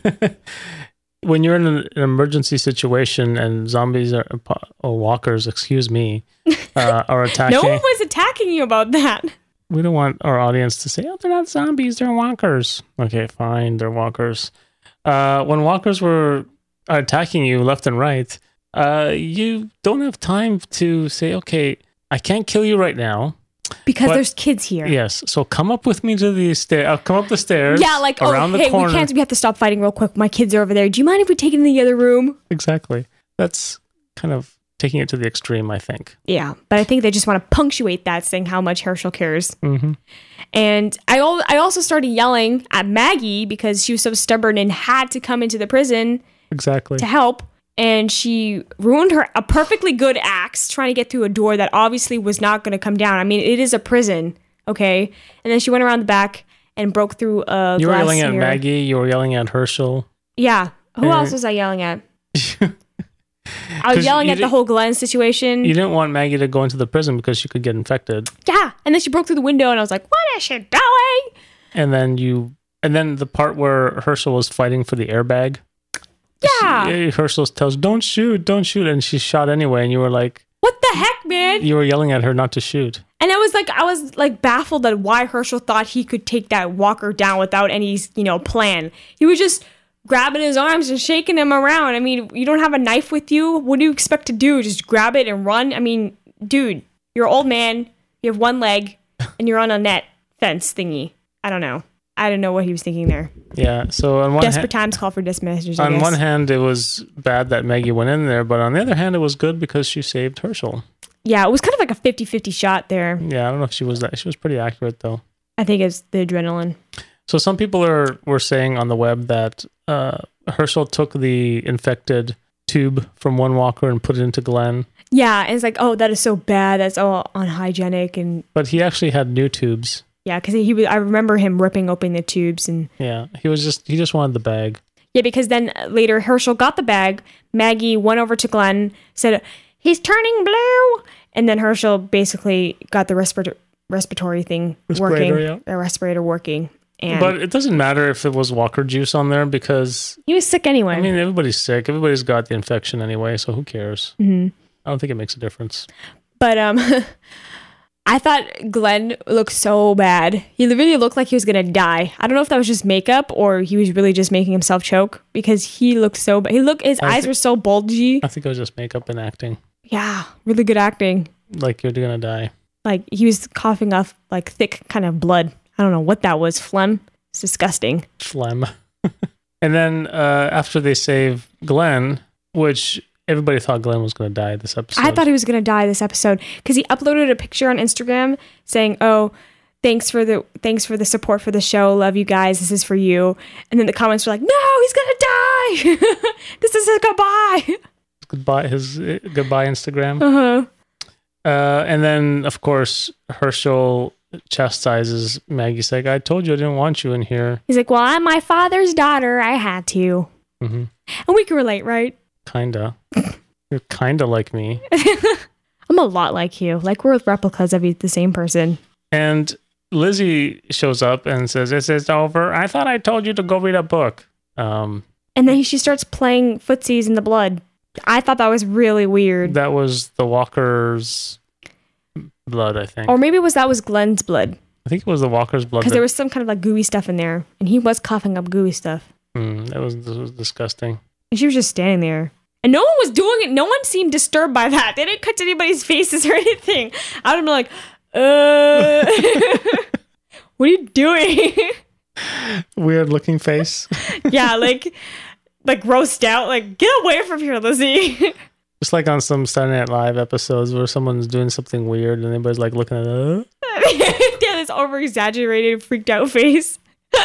When you're in an, an emergency situation and zombies are, or walkers, excuse me, uh, are attacking.
No one was attacking you about that.
We don't want our audience to say, oh, they're not zombies, they're walkers. Okay, fine, they're walkers. Uh, when walkers were attacking you left and right, uh, you don't have time to say, okay, I can't kill you right now.
Because
But-
there's kids here.
Yes, so come up with me to the stair. I'll come up the stairs.
Yeah, like, oh,
around the
hey,
corner.
we can't, we have to stop fighting real quick. My kids are over there. Do you mind if we take it in the other room?
Exactly. That's kind of taking it to the extreme, I think.
Yeah, but I think they just want to punctuate that, saying how much Herschel cares.
Mm-hmm.
And I, al- I also started yelling at Maggie because she was so stubborn and had to come into the prison
Exactly.
to help. And she ruined her a perfectly good axe trying to get through a door that obviously was not going to come down. I mean, it is a prison, okay? And then she went around the back and broke through a
You were
glass
yelling at
mirror.
Maggie. You were yelling at Herschel.
Yeah. Who
Uh,
else was I yelling at? I
'Cause
was yelling
you
at the
didn't-
whole Glenn situation.
You didn't want Maggie to go into the prison because she could get infected.
Yeah. And then she broke through the window and I was like, what is she doing?
And then you, and then the part where Herschel was fighting for the airbag.
Yeah.
She, Herschel tells, "Don't shoot, don't shoot," and she shot anyway. And you were like,
What the heck, man?
you were yelling at her not to shoot.
And I was like, I was like baffled at why Herschel thought he could take that walker down without any, you know, plan. He was just grabbing his arms and shaking him around. I mean, you don't have a knife with you. What do you expect to do? Just grab it and run? I mean, dude, you're an old man. You have one leg and you're on a net fence thingy. I don't know. I don't know what he was thinking there.
Yeah. So on one
Desperate
hand,
times call for desperate measures, I
on
guess.
one hand, it was bad that Maggie went in there, but on the other hand, it was good because she saved Herschel.
Yeah, it was kind of like a fifty-fifty shot there.
Yeah, I don't know if she was that. She was pretty accurate though.
I think it's the adrenaline.
So some people are were saying on the web that uh, Herschel took the infected tube from one walker and put it into Glenn.
Yeah, and it's like, oh, that is so bad. That's all unhygienic. And
But he actually had new tubes.
yeah, because he, he, I remember him ripping open the tubes and
Yeah, he was just he just wanted the bag.
yeah, because then later Herschel got the bag. Maggie went over to Glenn, said he's turning blue, and then Herschel basically got the respirator respiratory thing
Respirator,
working,
yeah.
the respirator working, and
But it doesn't matter if it was Walker juice on there because
he was sick anyway.
I mean everybody's sick. Everybody's got the infection anyway, so who cares?
hmm
I don't think it makes a difference.
But um, I thought Glenn looked so bad. He really looked like he was gonna die. I don't know if that was just makeup or he was really just making himself choke because he looked so bad. He looked, his
I
eyes
thi-
were so bulgy.
I think it was just makeup and acting.
Yeah, really good acting.
Like you're gonna die.
Like he was coughing up like thick kind of blood. I don't know what that was. Phlegm. It's disgusting.
Phlegm. And then uh, after they save Glenn, which everybody thought Glenn was going to die this episode.
I thought he was gonna die this episode because he uploaded a picture on Instagram saying, "Oh, thanks for the thanks for the support for the show. Love you guys. This is for you." And then the comments were like, "No, he's gonna die. This is a goodbye."
goodbye his uh, goodbye Instagram.
Uh huh.
Uh, and then of course Herschel chastises Maggie. Like, I told you I didn't want you in here.
He's like, "Well, I'm my father's daughter. I had to."
Mm-hmm.
And we can relate, right?
Kinda. You're kinda like me.
I'm a lot like you. Like we're replicas of the same person.
And Lizzie shows up and says, "Is it over? I thought I told you to go read a book." Um,
And then she starts playing footsies in the blood. I thought that was really weird.
that was the Walker's blood, I think.
Or maybe it was that was Glenn's blood.
I think it was the Walker's blood.
Because
That,
there was some kind of like gooey stuff in there. And he was coughing up gooey stuff.
mm, that was, that was disgusting.
And she was just standing there. And no one was doing it. No one seemed disturbed by that. They didn't cut to anybody's faces or anything. I would have been like, uh, what are you doing?
Weird looking face.
Yeah, like, like roast out. Like, get away from here, Lizzie.
Just like on some Saturday Night Live episodes where someone's doing something weird and everybody's like looking at it.
Yeah, this over exaggerated, freaked out face.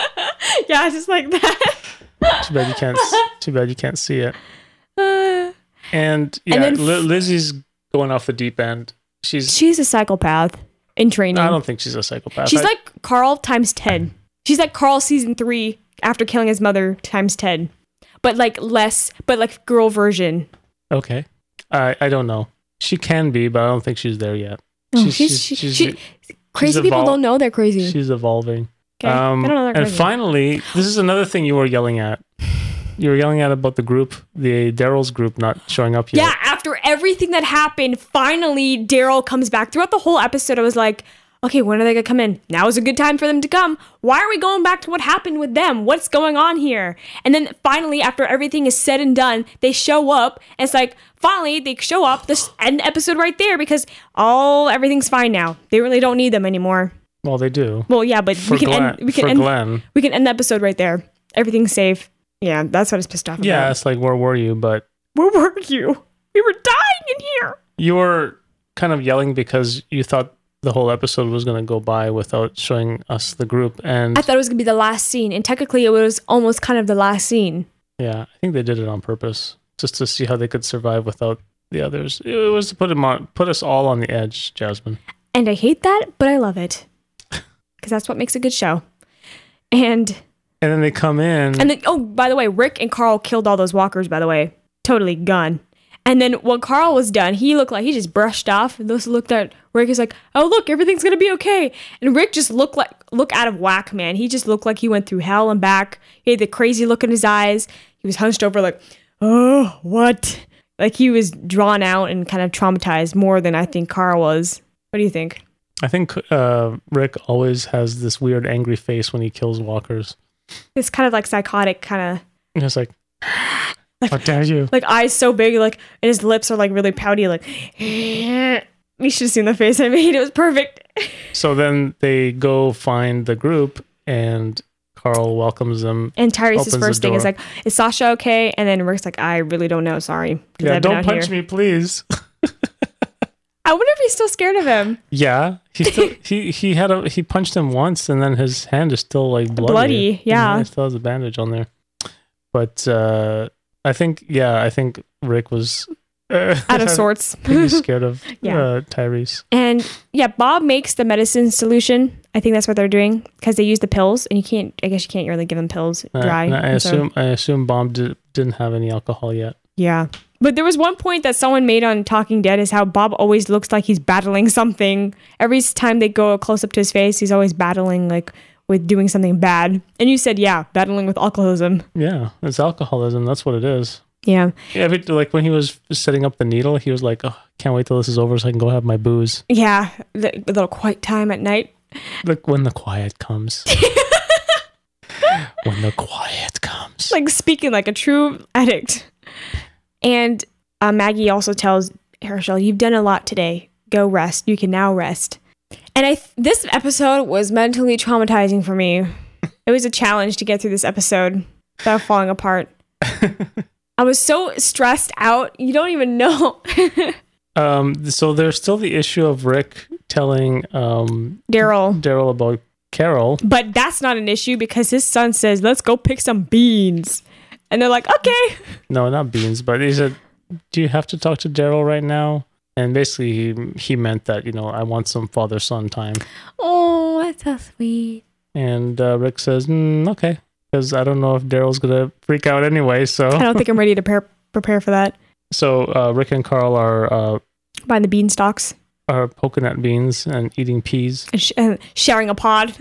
Yeah, just like that.
Too bad you can't. Too bad you can't see it.
Uh,
And yeah,
And then
Li-
f-
Lizzie's going off the deep end. She's.
she's a psychopath in training.
I don't think she's a psychopath.
She's
I-
like Carl times ten. She's like Carl season three after killing his mother times ten. But like less, but like girl version.
okay. I I don't know. She can be, but I don't think she's there yet.
Oh, she's, she, she, crazy
she's
people
evol-
don't know they're crazy.
She's evolving.
Okay?
Um,
they don't know they're
and
crazy.
finally, this is another thing you were yelling at. You were yelling at about the group, the Daryl's group not showing up yet.
Yeah, after everything that happened, finally Daryl comes back. Throughout the whole episode, I was like, okay, when are they gonna come in? Now is a good time for them to come. Why are we going back to what happened with them? What's going on here? And then finally, after everything is said and done, they show up. And it's like, finally, they show up. This end episode right there because all everything's fine now. They really don't need them anymore.
Well, they do.
Well, yeah, but
For
we can
Glenn.
end. We can
for
end.
Glenn.
We can end the episode right there. Everything's safe. Yeah, that's what I was pissed off
Yeah,
about.
it's like, where were you? But
Where were you? We were dying in here.
you were kind of yelling because you thought the whole episode was going to go by without showing us the group. And
I thought it was gonna be the last scene, and technically it was almost kind of the last scene.
yeah, I think they did it on purpose, just to see how they could survive without the others. It was to put them on, put us all on the edge, Jasmine.
And I hate that, but I love it. Because that's what makes a good show. And
And then they come in.
and then oh, by the way, Rick and Carl killed all those walkers, by the way. Totally gone. And then when Carl was done, he looked like he just brushed off. And those looked at Rick is like, oh look, everything's gonna be okay. And Rick just looked like look out of whack, man. He just looked like he went through hell and back. He had the crazy look in his eyes. He was hunched over like, oh, what? Like he was drawn out and kind of traumatized more than I think Carl was. What do you think?
I think uh, Rick always has this weird angry face when he kills walkers.
It's kind of like psychotic, kind of
And it's like, how dare you?
like eyes so big, like, and his lips are like really pouty, like. You should have seen the face I made. It was perfect.
So then they go find the group, and Carl welcomes them.
And Tyrese's
Opens the
first thing is
door.
like, "Is Sasha okay?" And then Rick's like, "I really don't know. Sorry." 'cause
Yeah,
I've been
don't
out
punch
here."
me, please.
I wonder if he's still scared of him.
Yeah, he still he he had a he punched him once, and then his hand is still like bloody.
Bloody, yeah.
He still has a bandage on there. But uh, I think, yeah, I think Rick was uh,
Out of sorts.
He's scared of
Yeah.
uh, Tyrese.
And yeah, Bob makes the medicine solution. I think that's what they're doing because they use the pills, and you can't. I guess you can't really give them pills
Uh,
dry.
and I
and so-
assume I assume Bob did, didn't have any alcohol yet.
Yeah. But there was one point that someone made on Talking Dead is how Bob always looks like he's battling something. Every time they go close up to his face, he's always battling like with doing something bad. And you said, yeah, battling with alcoholism.
Yeah, it's alcoholism. That's what it is.
Yeah.
Yeah, every, like when he was setting up the needle, he was like, "Oh, can't wait till this is over so I can go have my booze."
Yeah. The, the little quiet time at night.
Like when the quiet comes. When the quiet comes.
Like speaking like a true addict. And uh, Maggie also tells Herschel, you've done a lot today. Go rest. You can now rest. And I th- this episode was mentally traumatizing for me. It was a challenge to get through this episode without falling apart. I was so stressed out. You don't even know.
Um, so there's still the issue of Rick telling um,
Daryl.
Daryl about Carol.
But that's not an issue because his son says, let's go pick some beans. And they're like, okay.
No, not beans, but he said, do you have to talk to Daryl right now? And basically he, he meant that, you know, I want some father-son time.
Oh, that's so sweet.
And uh, Rick says, mm, okay, because I don't know if Daryl's going to freak out anyway, so.
I don't think I'm ready to prepare, prepare for that.
So uh, Rick and Carl are uh,
Buying the beanstalks.
are poking at beans and eating peas.
And sh- and sharing a pod.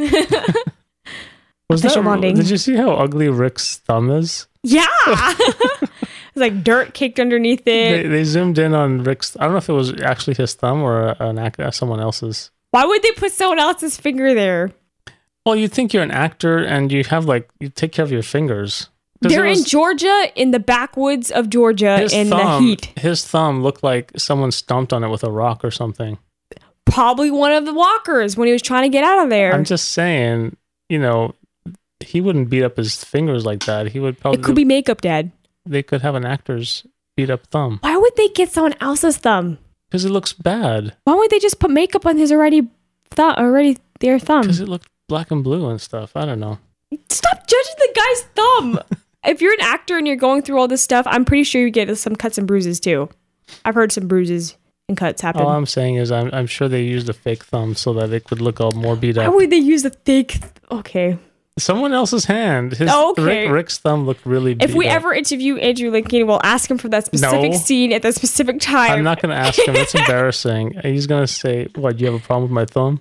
Was
Official
that,
bonding.
Did you see how ugly Rick's thumb is?
Yeah. It's like dirt caked underneath
They,
it.
they zoomed in on Rick's. I don't know if it was actually his thumb or an act, uh, someone else's.
Why would they put someone else's finger there?
Well, you think you're an actor and you have like you take care of your fingers. 'Cause
They're
it was-
in Georgia, in the backwoods of Georgia,
his
in
thumb,
the heat.
His thumb looked like someone stomped on it with a rock or something.
Probably one of the walkers when he was trying to get out of there.
I'm just saying, you know, he wouldn't beat up his fingers like that. He would probably.
It could be makeup, Dad.
They could have an actor's beat up thumb
Why would they get someone else's thumb?
because it looks bad.
Why would they just put makeup on his already thumb, already their thumb?
Because it looked black and blue and stuff. I don't know.
Stop judging the guy's thumb. If you're an actor and you're going through all this stuff, I'm pretty sure you get some cuts and bruises too. I've heard some bruises and cuts happen.
All I'm saying is, I'm I'm sure they used a fake thumb so that it could look all more beat
Why
up.
would they use a fake? Th- okay.
Someone else's hand. His
Okay.
Rick, Rick's thumb looked really beat
If we
up.
ever interview Andrew Lincoln, we'll ask him for that specific
No.
scene at that specific time.
I'm not going to ask him. It's embarrassing. He's going to say, "What? You have a problem with my thumb?"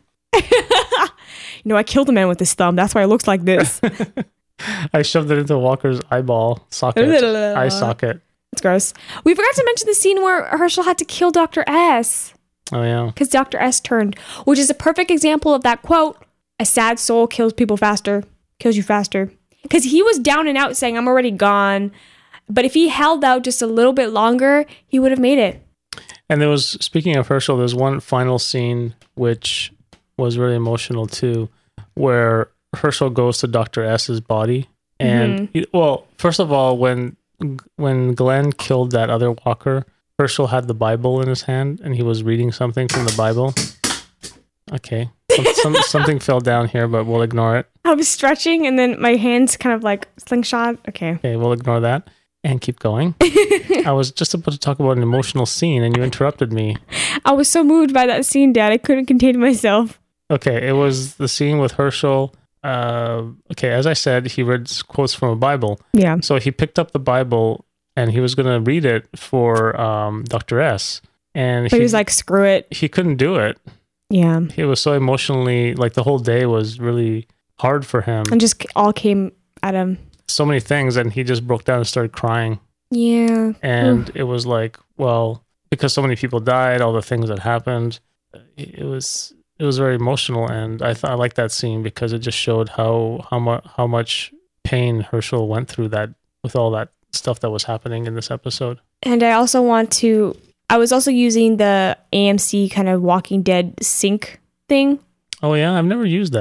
You know, I killed a man with his thumb. That's why it looks like this.
I shoved it into Walker's eyeball socket, eye socket.
It's gross. We forgot to mention the scene where Herschel had to kill Doctor S
Oh yeah.
because Doctor S turned, which is a perfect example of that quote: "A sad soul kills people faster, kills you faster." Because he was down and out, saying, "I'm already gone." But if he held out just a little bit longer, he would have made it.
And there was, speaking of Herschel, there's one final scene which was really emotional too, where Herschel goes to Doctor S's body, and he- well, first of all, when when Glenn killed that other walker, Herschel had the Bible in his hand, and he was reading something from the Bible. Okay, some, some, something fell down here, but we'll ignore it.
I was stretching, and then my hands kind of like slingshot. Okay.
Okay, we'll ignore that and keep going. I was just about to talk about an emotional scene, and you interrupted me.
I was so moved by that scene, Dad. I couldn't contain myself.
Okay, it was the scene with Herschel. Uh, okay, as I said, he read quotes from a Bible.
Yeah.
So he picked up the Bible and he was going to read it for um, Doctor S. And
But he was like, screw it.
he couldn't do it.
Yeah.
He was so emotionally, like the whole day was really hard for him.
And just all came at him.
So many things, and he just broke down and started crying.
Yeah.
And it was like, well, because so many people died, all the things that happened, it was it was very emotional. And I thought I liked that scene because it just showed how how much how much pain Herschel went through that with all that stuff that was happening in this episode.
And I also want to, I was also using the A M C kind of Walking Dead sync thing.
Oh yeah, I've never used that.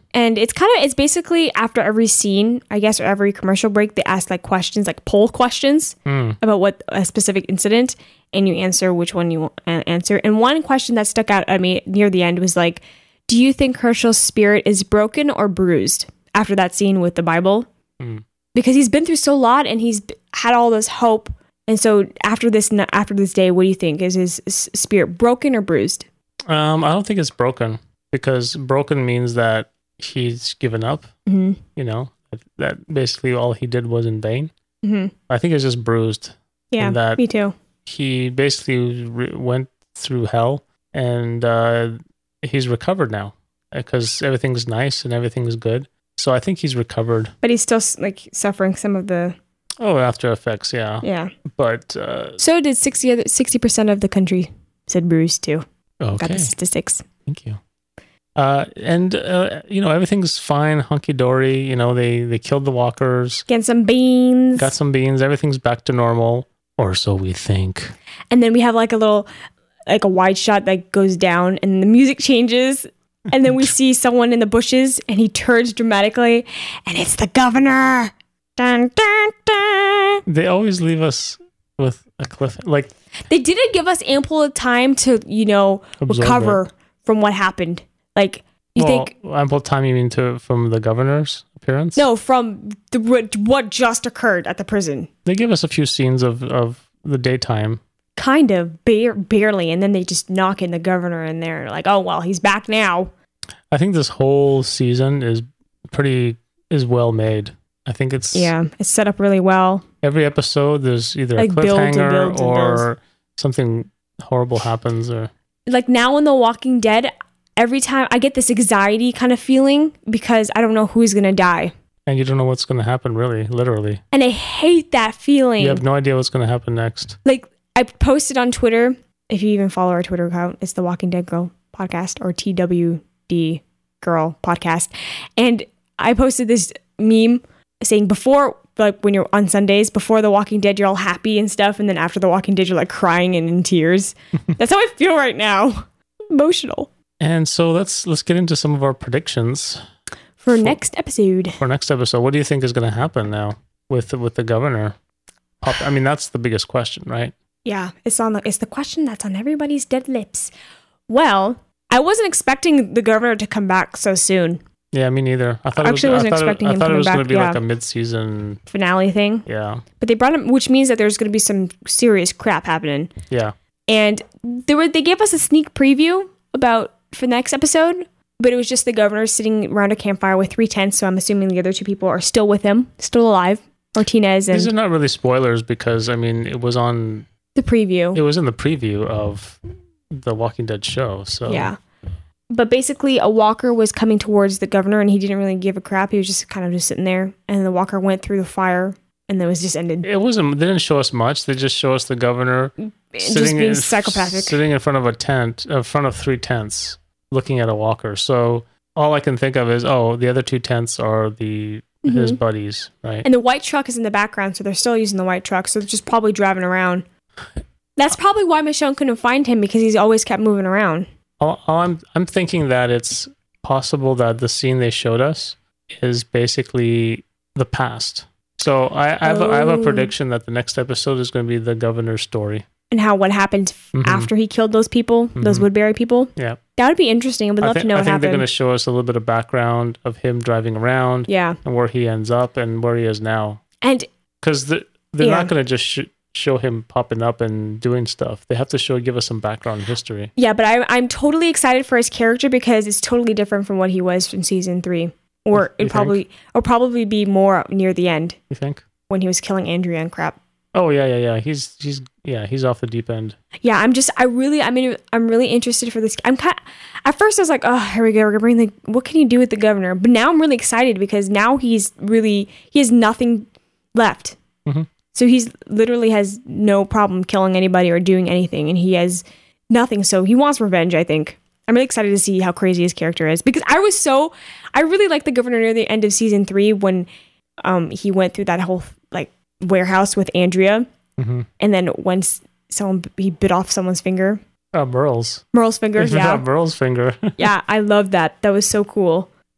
And it's kind of, it's basically after every scene, I guess, or every commercial break, they ask like questions, like poll questions
Mm.
about what a specific incident, and you answer which one you want to answer. And one question that stuck out at me near the end was like, do you think Herschel's spirit is broken or bruised after that scene with the Bible?
Mm.
Because he's been through so lot and he's b- had all this hope. And so after this, n- after this day, what do you think? Is his s- spirit broken or bruised?
Um, I don't think it's broken, because broken means that he's given up.
Mm-hmm.
You know, that, that basically all he did was in vain.
Mm-hmm.
I think it's just bruised.
Yeah,
And that-
me too.
He basically re- went through hell, and uh, he's recovered now because everything's nice and everything's good. So I think he's recovered.
But he's still s- like suffering some of the,
Oh, after effects, yeah.
yeah.
But uh,
So did sixty other, sixty percent of the country said bruised too. Got
okay,
the statistics.
thank you. Uh, and uh, you know, everything's fine, hunky dory. You know, they they killed the walkers,
Getting some beans.
got some beans. Everything's back to normal, or so we think.
And then we have like a little, like a wide shot that goes down and the music changes. And then we see someone in the bushes and he turns dramatically and it's the governor. Dun, dun, dun.
They always leave us with a cliff. Like,
They didn't give us ample time to, you know,
Absorb
recover from what happened. Like, you
well,
think,
ample time you mean to from the governor's appearance?
no, from the, what- what just occurred at the prison.
They give us a few scenes of, of the daytime.
Kind of, bare, barely. And then they just knock in the governor in there. Like, oh, well, he's back now.
I think this whole season is pretty is well made. I think it's
Yeah, it's set up really well.
every episode there's either
Like
a
builds and
cliffhanger
builds and
or something horrible happens, or
Like now in The Walking Dead, every time I get this anxiety kind of feeling because I don't know who's going to die.
and you don't know what's going to happen, really, literally.
And I hate that feeling.
You have no idea what's going to happen next.
Like I posted on Twitter, if you even follow our Twitter account, it's the Walking Dead Girl podcast or T W D Girl podcast. And I posted this meme saying before, like when you're on Sundays, before The Walking Dead, you're all happy and stuff. And then after The Walking Dead, you're like crying and in tears. That's how I feel right now. Emotional.
And so let's let's get into some of our predictions
For
For-
next episode.
for next episode. What do you think is going to happen now with with the governor? Pop- I mean, that's the biggest question, right?
Yeah, it's on the it's the question that's on everybody's dead lips. Well, I wasn't expecting the governor to come back so soon.
Yeah, me neither. I thought
Actually,
it was,
wasn't
I thought
expecting
it, I
him
thought it
coming
was going
back,
to be like
yeah.
a mid-season.
Finale thing.
Yeah,
But they brought him, which means that there's going to be some serious crap happening.
yeah.
And there were they gave us a sneak preview about for the next episode, but it was just the governor sitting around a campfire with three tents. So I'm assuming the other two people are still with him, still alive. Martinez and
These are not really spoilers because I mean it was on
the preview.
it was in the preview of the Walking Dead show. So
Yeah. But basically, a walker was coming towards the governor, and he didn't really give a crap. He was just kind of just sitting there, and the walker went through the fire, and then it was just ended.
it wasn't. They didn't show us much. They just show us the governor
Just being
in,
psychopathic.
sitting in front of a tent, in front of three tents, looking at a walker. So all I can think of is, oh, the other two tents are the his buddies, right?
And the white truck is in the background, so they're still using the white truck, so they're just probably driving around. That's probably why Michonne couldn't find him, because he's always kept moving around.
All, all I'm I'm thinking that it's possible that the scene they showed us is basically the past. So I, I have a, I have a
Oh.
prediction that the next episode is going to be the governor's story.
And how what happened
Mhm.
after he killed those people, those
Mhm.
Woodbury people.
Yeah,
That would be interesting. I would
I,
love
thi-
to know
I
what
think they're
happened.
going to show us a little bit of background of him driving around
Yeah.
and where he ends up and where he is now.
And
Because the, they're
Yeah.
not going to just sh- show him popping up and doing stuff. They have to show give us some background history.
yeah, but I, I'm totally excited for his character because it's totally different from what he was in season three. Or
You
it
think?
probably or probably be more near the end
You think?
when he was killing Andrea and crap.
Oh yeah, yeah, yeah. He's he's yeah he's off the deep end.
Yeah, I'm just I really I mean I'm really interested for this. I'm kind at first I was like, oh, here we go. We're gonna bring the what can you do with the governor? But now I'm really excited because now he's really he has nothing left.
Mhm.
So he's literally has no problem killing anybody or doing anything, and he has nothing. So he wants revenge. I think I'm really excited to see how crazy his character is because I was so I really liked the governor near the end of season three when um he went through that whole like warehouse with Andrea,
Mm-hmm.
and then once someone he bit off someone's finger.
Uh, Merle's.
Merle's finger,
It's
yeah.
not Merle's finger.
Yeah, I love that. That was so cool.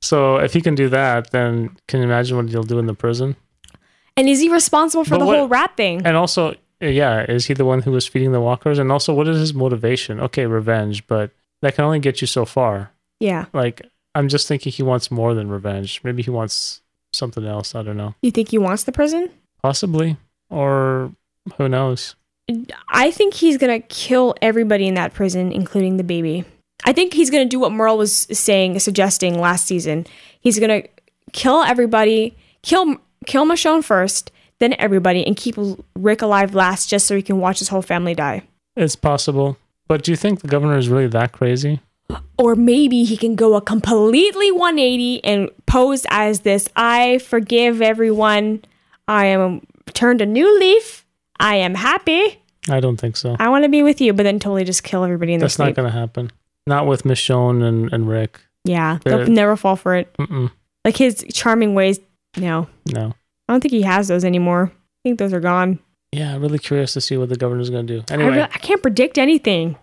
So if he can do that, then can you imagine what he'll do in the prison?
And is he responsible for
But
the
what-
whole rat thing?
And also, yeah, is he the one who was feeding the walkers? And also, what is his motivation? Okay, revenge, but that can only get you so far.
Yeah.
Like, I'm just thinking he wants more than revenge. Maybe he wants something else. I don't know.
You think he wants the prison?
Possibly. Or who knows?
I think he's going to kill everybody in that prison, including the baby. I think he's going to do what Merle was saying, suggesting last season. He's going to kill everybody, kill kill Michonne first, then everybody, and keep Rick alive last just so he can watch his whole family die.
It's possible. But do you think the governor is really that crazy?
Or maybe he can go a completely one eighty and pose as this, I forgive everyone. I am turned a new leaf. I am happy.
I don't think so.
I want to be with you, but then totally just kill everybody in their
That's not
sleep.
going to happen. Not with Michonne and, and Rick.
Yeah,
They're-
they'll never fall for it.
Mm-mm.
Like his charming ways, no.
No.
I don't think he has those anymore. I think those are gone.
Yeah, really curious to see what the governor's going to do.
I,
Anyway,
re- I can't predict anything.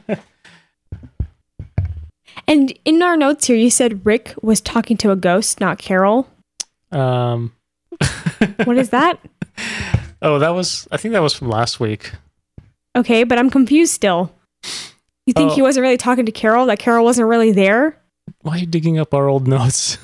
And in our notes here, you said Rick was talking to a ghost, not Carol.
um,
What is that?
oh, that was, I think that was from last week.
Okay, but I'm confused still. You think
Oh.
he wasn't really talking to Carol? That Carol wasn't really there?
Why are you digging up our old notes?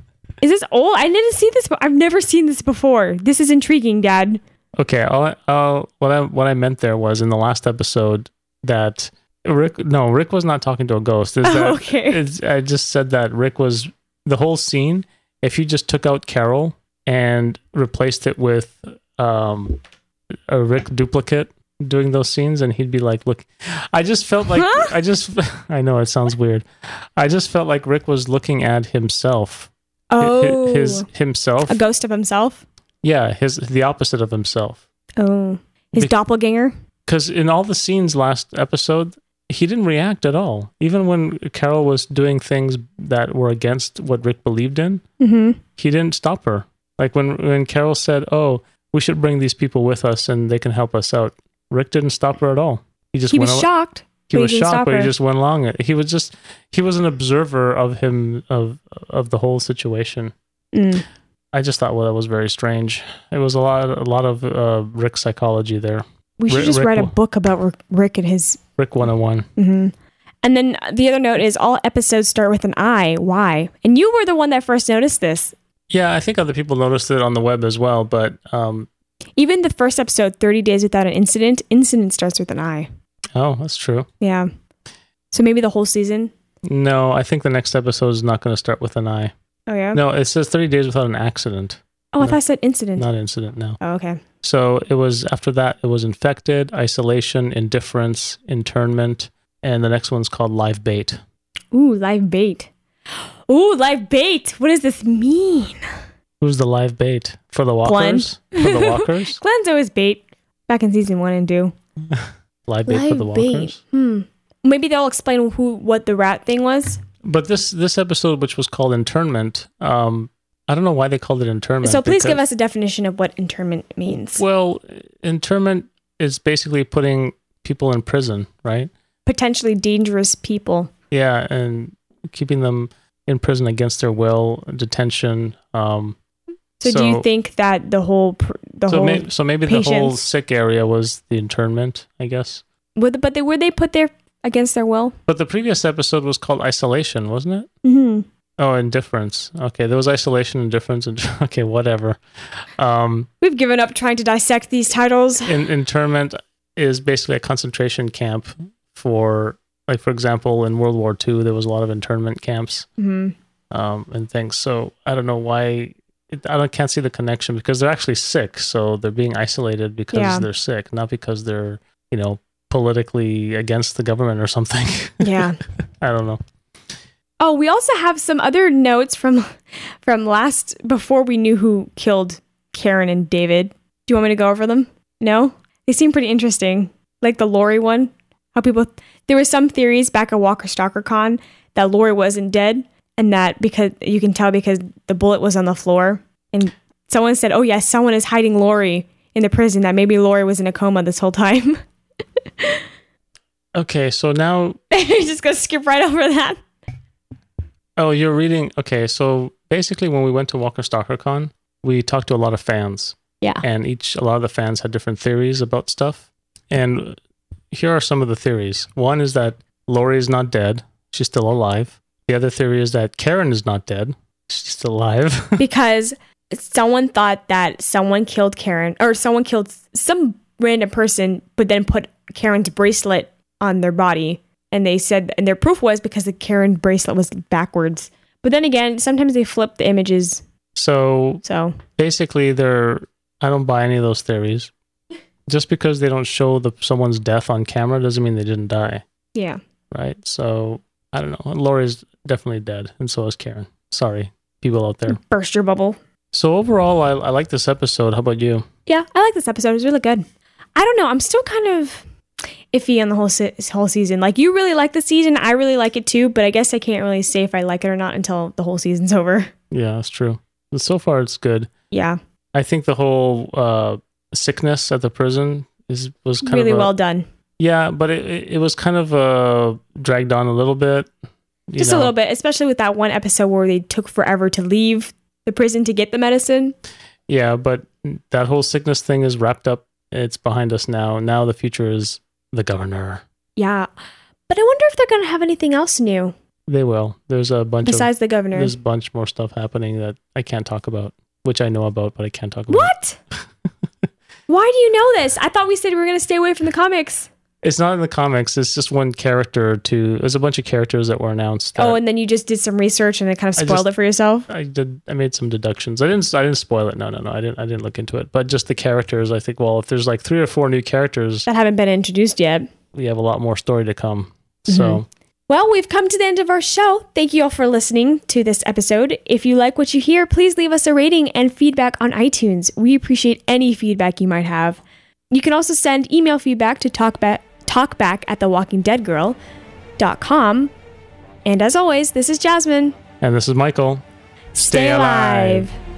Is this old? I didn't see this. I've never seen this before. This is intriguing, Dad.
Okay, I'll, I'll, what I what I meant there was in the last episode that Rick, no, Rick was not talking to a ghost. Is
Oh,
that,
okay.
it's, I just said that Rick was, the whole scene, if you just took out Carol and replaced it with um, a Rick duplicate doing those scenes, and he'd be like, look, I just felt like,
Huh?
I just, I know it sounds weird. I just felt like Rick was looking at himself. Hi- hi-
Oh,
His, himself.
a ghost of himself?
Yeah, his, the opposite of himself.
Oh, his
Be-
doppelganger?
Because in all the scenes last episode, he didn't react at all. Even when Carol was doing things that were against what Rick believed in,
Mm-hmm.
he didn't stop her. Like when, when Carol said, oh, we should bring these people with us and they can help us out, Rick didn't stop her at all. He just
He
went
was
al-
shocked.
He
but
was
didn't
shocked,
stop
but he
her.
just went along. He was just, he was an observer of him, of of the whole situation.
Mm.
I just thought, well, that was very strange. It was a lot, a lot of uh, Rick psychology there.
We should
Rick-
just
Rick
write a
wa-
book about Rick- Rick and his.
Rick one oh one.
hmm And then the other note is all episodes start with an I. Why? And you were the one that first noticed this.
Yeah, I think other people noticed it on the web as well, but um,
Even the first episode, thirty Days Without an Incident, incident starts with an I.
oh, that's true.
Yeah. So maybe the whole season.
No, I think the next episode is not going to start with an I.
Oh, yeah?
No, it says thirty days without an accident,
Oh, I
no.
thought it said incident.
not incident, no.
Oh, okay.
So it was, after that, it was infected, isolation, indifference, internment, and the next one's called live bait.
Ooh, live bait. Ooh, live bait. What does this mean?
Who's the live bait? For the walkers? For the walkers?
Glenn's always bait. Back in season one and two.
Live bait for the walkers?
Hmm. Maybe they'll explain who what the rat thing was.
But this this episode, which was called internment, um, I don't know why they called it internment.
So please
because-
give us a definition of what internment means.
Well, internment is basically putting people in prison, right?
Potentially dangerous people.
Yeah, and keeping them in prison against their will, detention. Um,
So, do you think that the whole pr- the
so,
whole
may, so maybe the whole
patients-
sick area was the internment, I guess.
would but they were they put there against their will?
But the previous episode was called isolation, wasn't it?
Mm-hmm.
Oh, indifference. Okay, there was isolation, indifference, and okay, whatever. Um,
We've given up trying to dissect these titles.
in, internment is basically a concentration camp for, like, for example, in World War Two, there was a lot of internment camps
Mm-hmm.
um, and things. So I don't know why. It, I don't, can't see the connection because they're actually sick, so they're being isolated because
Yeah.
they're sick, not because they're, you know, politically against the government or something.
Yeah.
I don't know.
Oh, we also have some other notes from from last before we knew who killed Karen and David. Do you want me to go over them? No? They seem pretty interesting. Like the Lori one. How people there were some theories back at Walker Stalker Con that Lori wasn't dead and that because you can tell because the bullet was on the floor and someone said, "Oh yes, someone is hiding Lori in the prison that maybe Lori was in a coma this whole time."
Okay, so now,
You're just going to skip right over that.
Oh, you're reading. Okay, so basically, when we went to Walker Stalker Con, we talked to a lot of fans.
Yeah.
And each, a lot of the fans had different theories about stuff. And here are some of the theories. One is that Lori is not dead; she's still alive. The other theory is that Karen is not dead; she's still alive.
Because someone thought that someone killed Karen, or someone killed some random person, but then put Karen's bracelet on their body. And they said, and their proof was because the Karen bracelet was backwards. But then again, sometimes they flip the images.
So,
So
basically, they're. I don't buy any of those theories. Just because they don't show the someone's death on camera doesn't mean they didn't die,
yeah.
right? So I don't know. Lori's definitely dead, and so is Karen. Sorry, people out there.
Burst your bubble.
So overall, I, I like this episode. How about you?
Yeah, I like this episode. It was really good. I don't know. I'm still kind of iffy on the whole se- whole season. Like, you really like the season. I really like it too, but I guess I can't really say if I like it or not until the whole season's over.
Yeah, that's true. But so far, it's good.
Yeah.
I think the whole uh, sickness at the prison is was kind
Really
of a,
well done.
Yeah, but it it it was kind of uh, dragged on a little bit. you
Just
know.
a little bit, especially with that one episode where they took forever to leave the prison to get the medicine.
Yeah, but that whole sickness thing is wrapped up. It's behind us now. Now the future is the governor.
Yeah. But I wonder if they're going to have anything else new
They will. There's a bunch
besides
of
the governor.
there's a bunch more stuff happening that I can't talk about, which I know about, but I can't talk about.
What? Why do you know this? I thought we said we were going to stay away from the comics.
It's not in the comics. It's just one character to. There's a bunch of characters that were announced. That
Oh, and then you just did some research and it kind of
I
spoiled
just-
it for yourself?
I did. I made some deductions. I didn't. I didn't spoil it. No, no, no. I didn't. I didn't look into it. But just the characters. I think. Well, if there's like three or four new characters,
That haven't been introduced yet.
we have a lot more story to come. So
Well, we've come to the end of our show. Thank you all for listening to this episode. If you like what you hear, please leave us a rating and feedback on iTunes. We appreciate any feedback you might have. You can also send email feedback to talkback, talkback at the walking dead girl dot com. And as always, this is Jasmine.
and this is Michael.
Stay alive.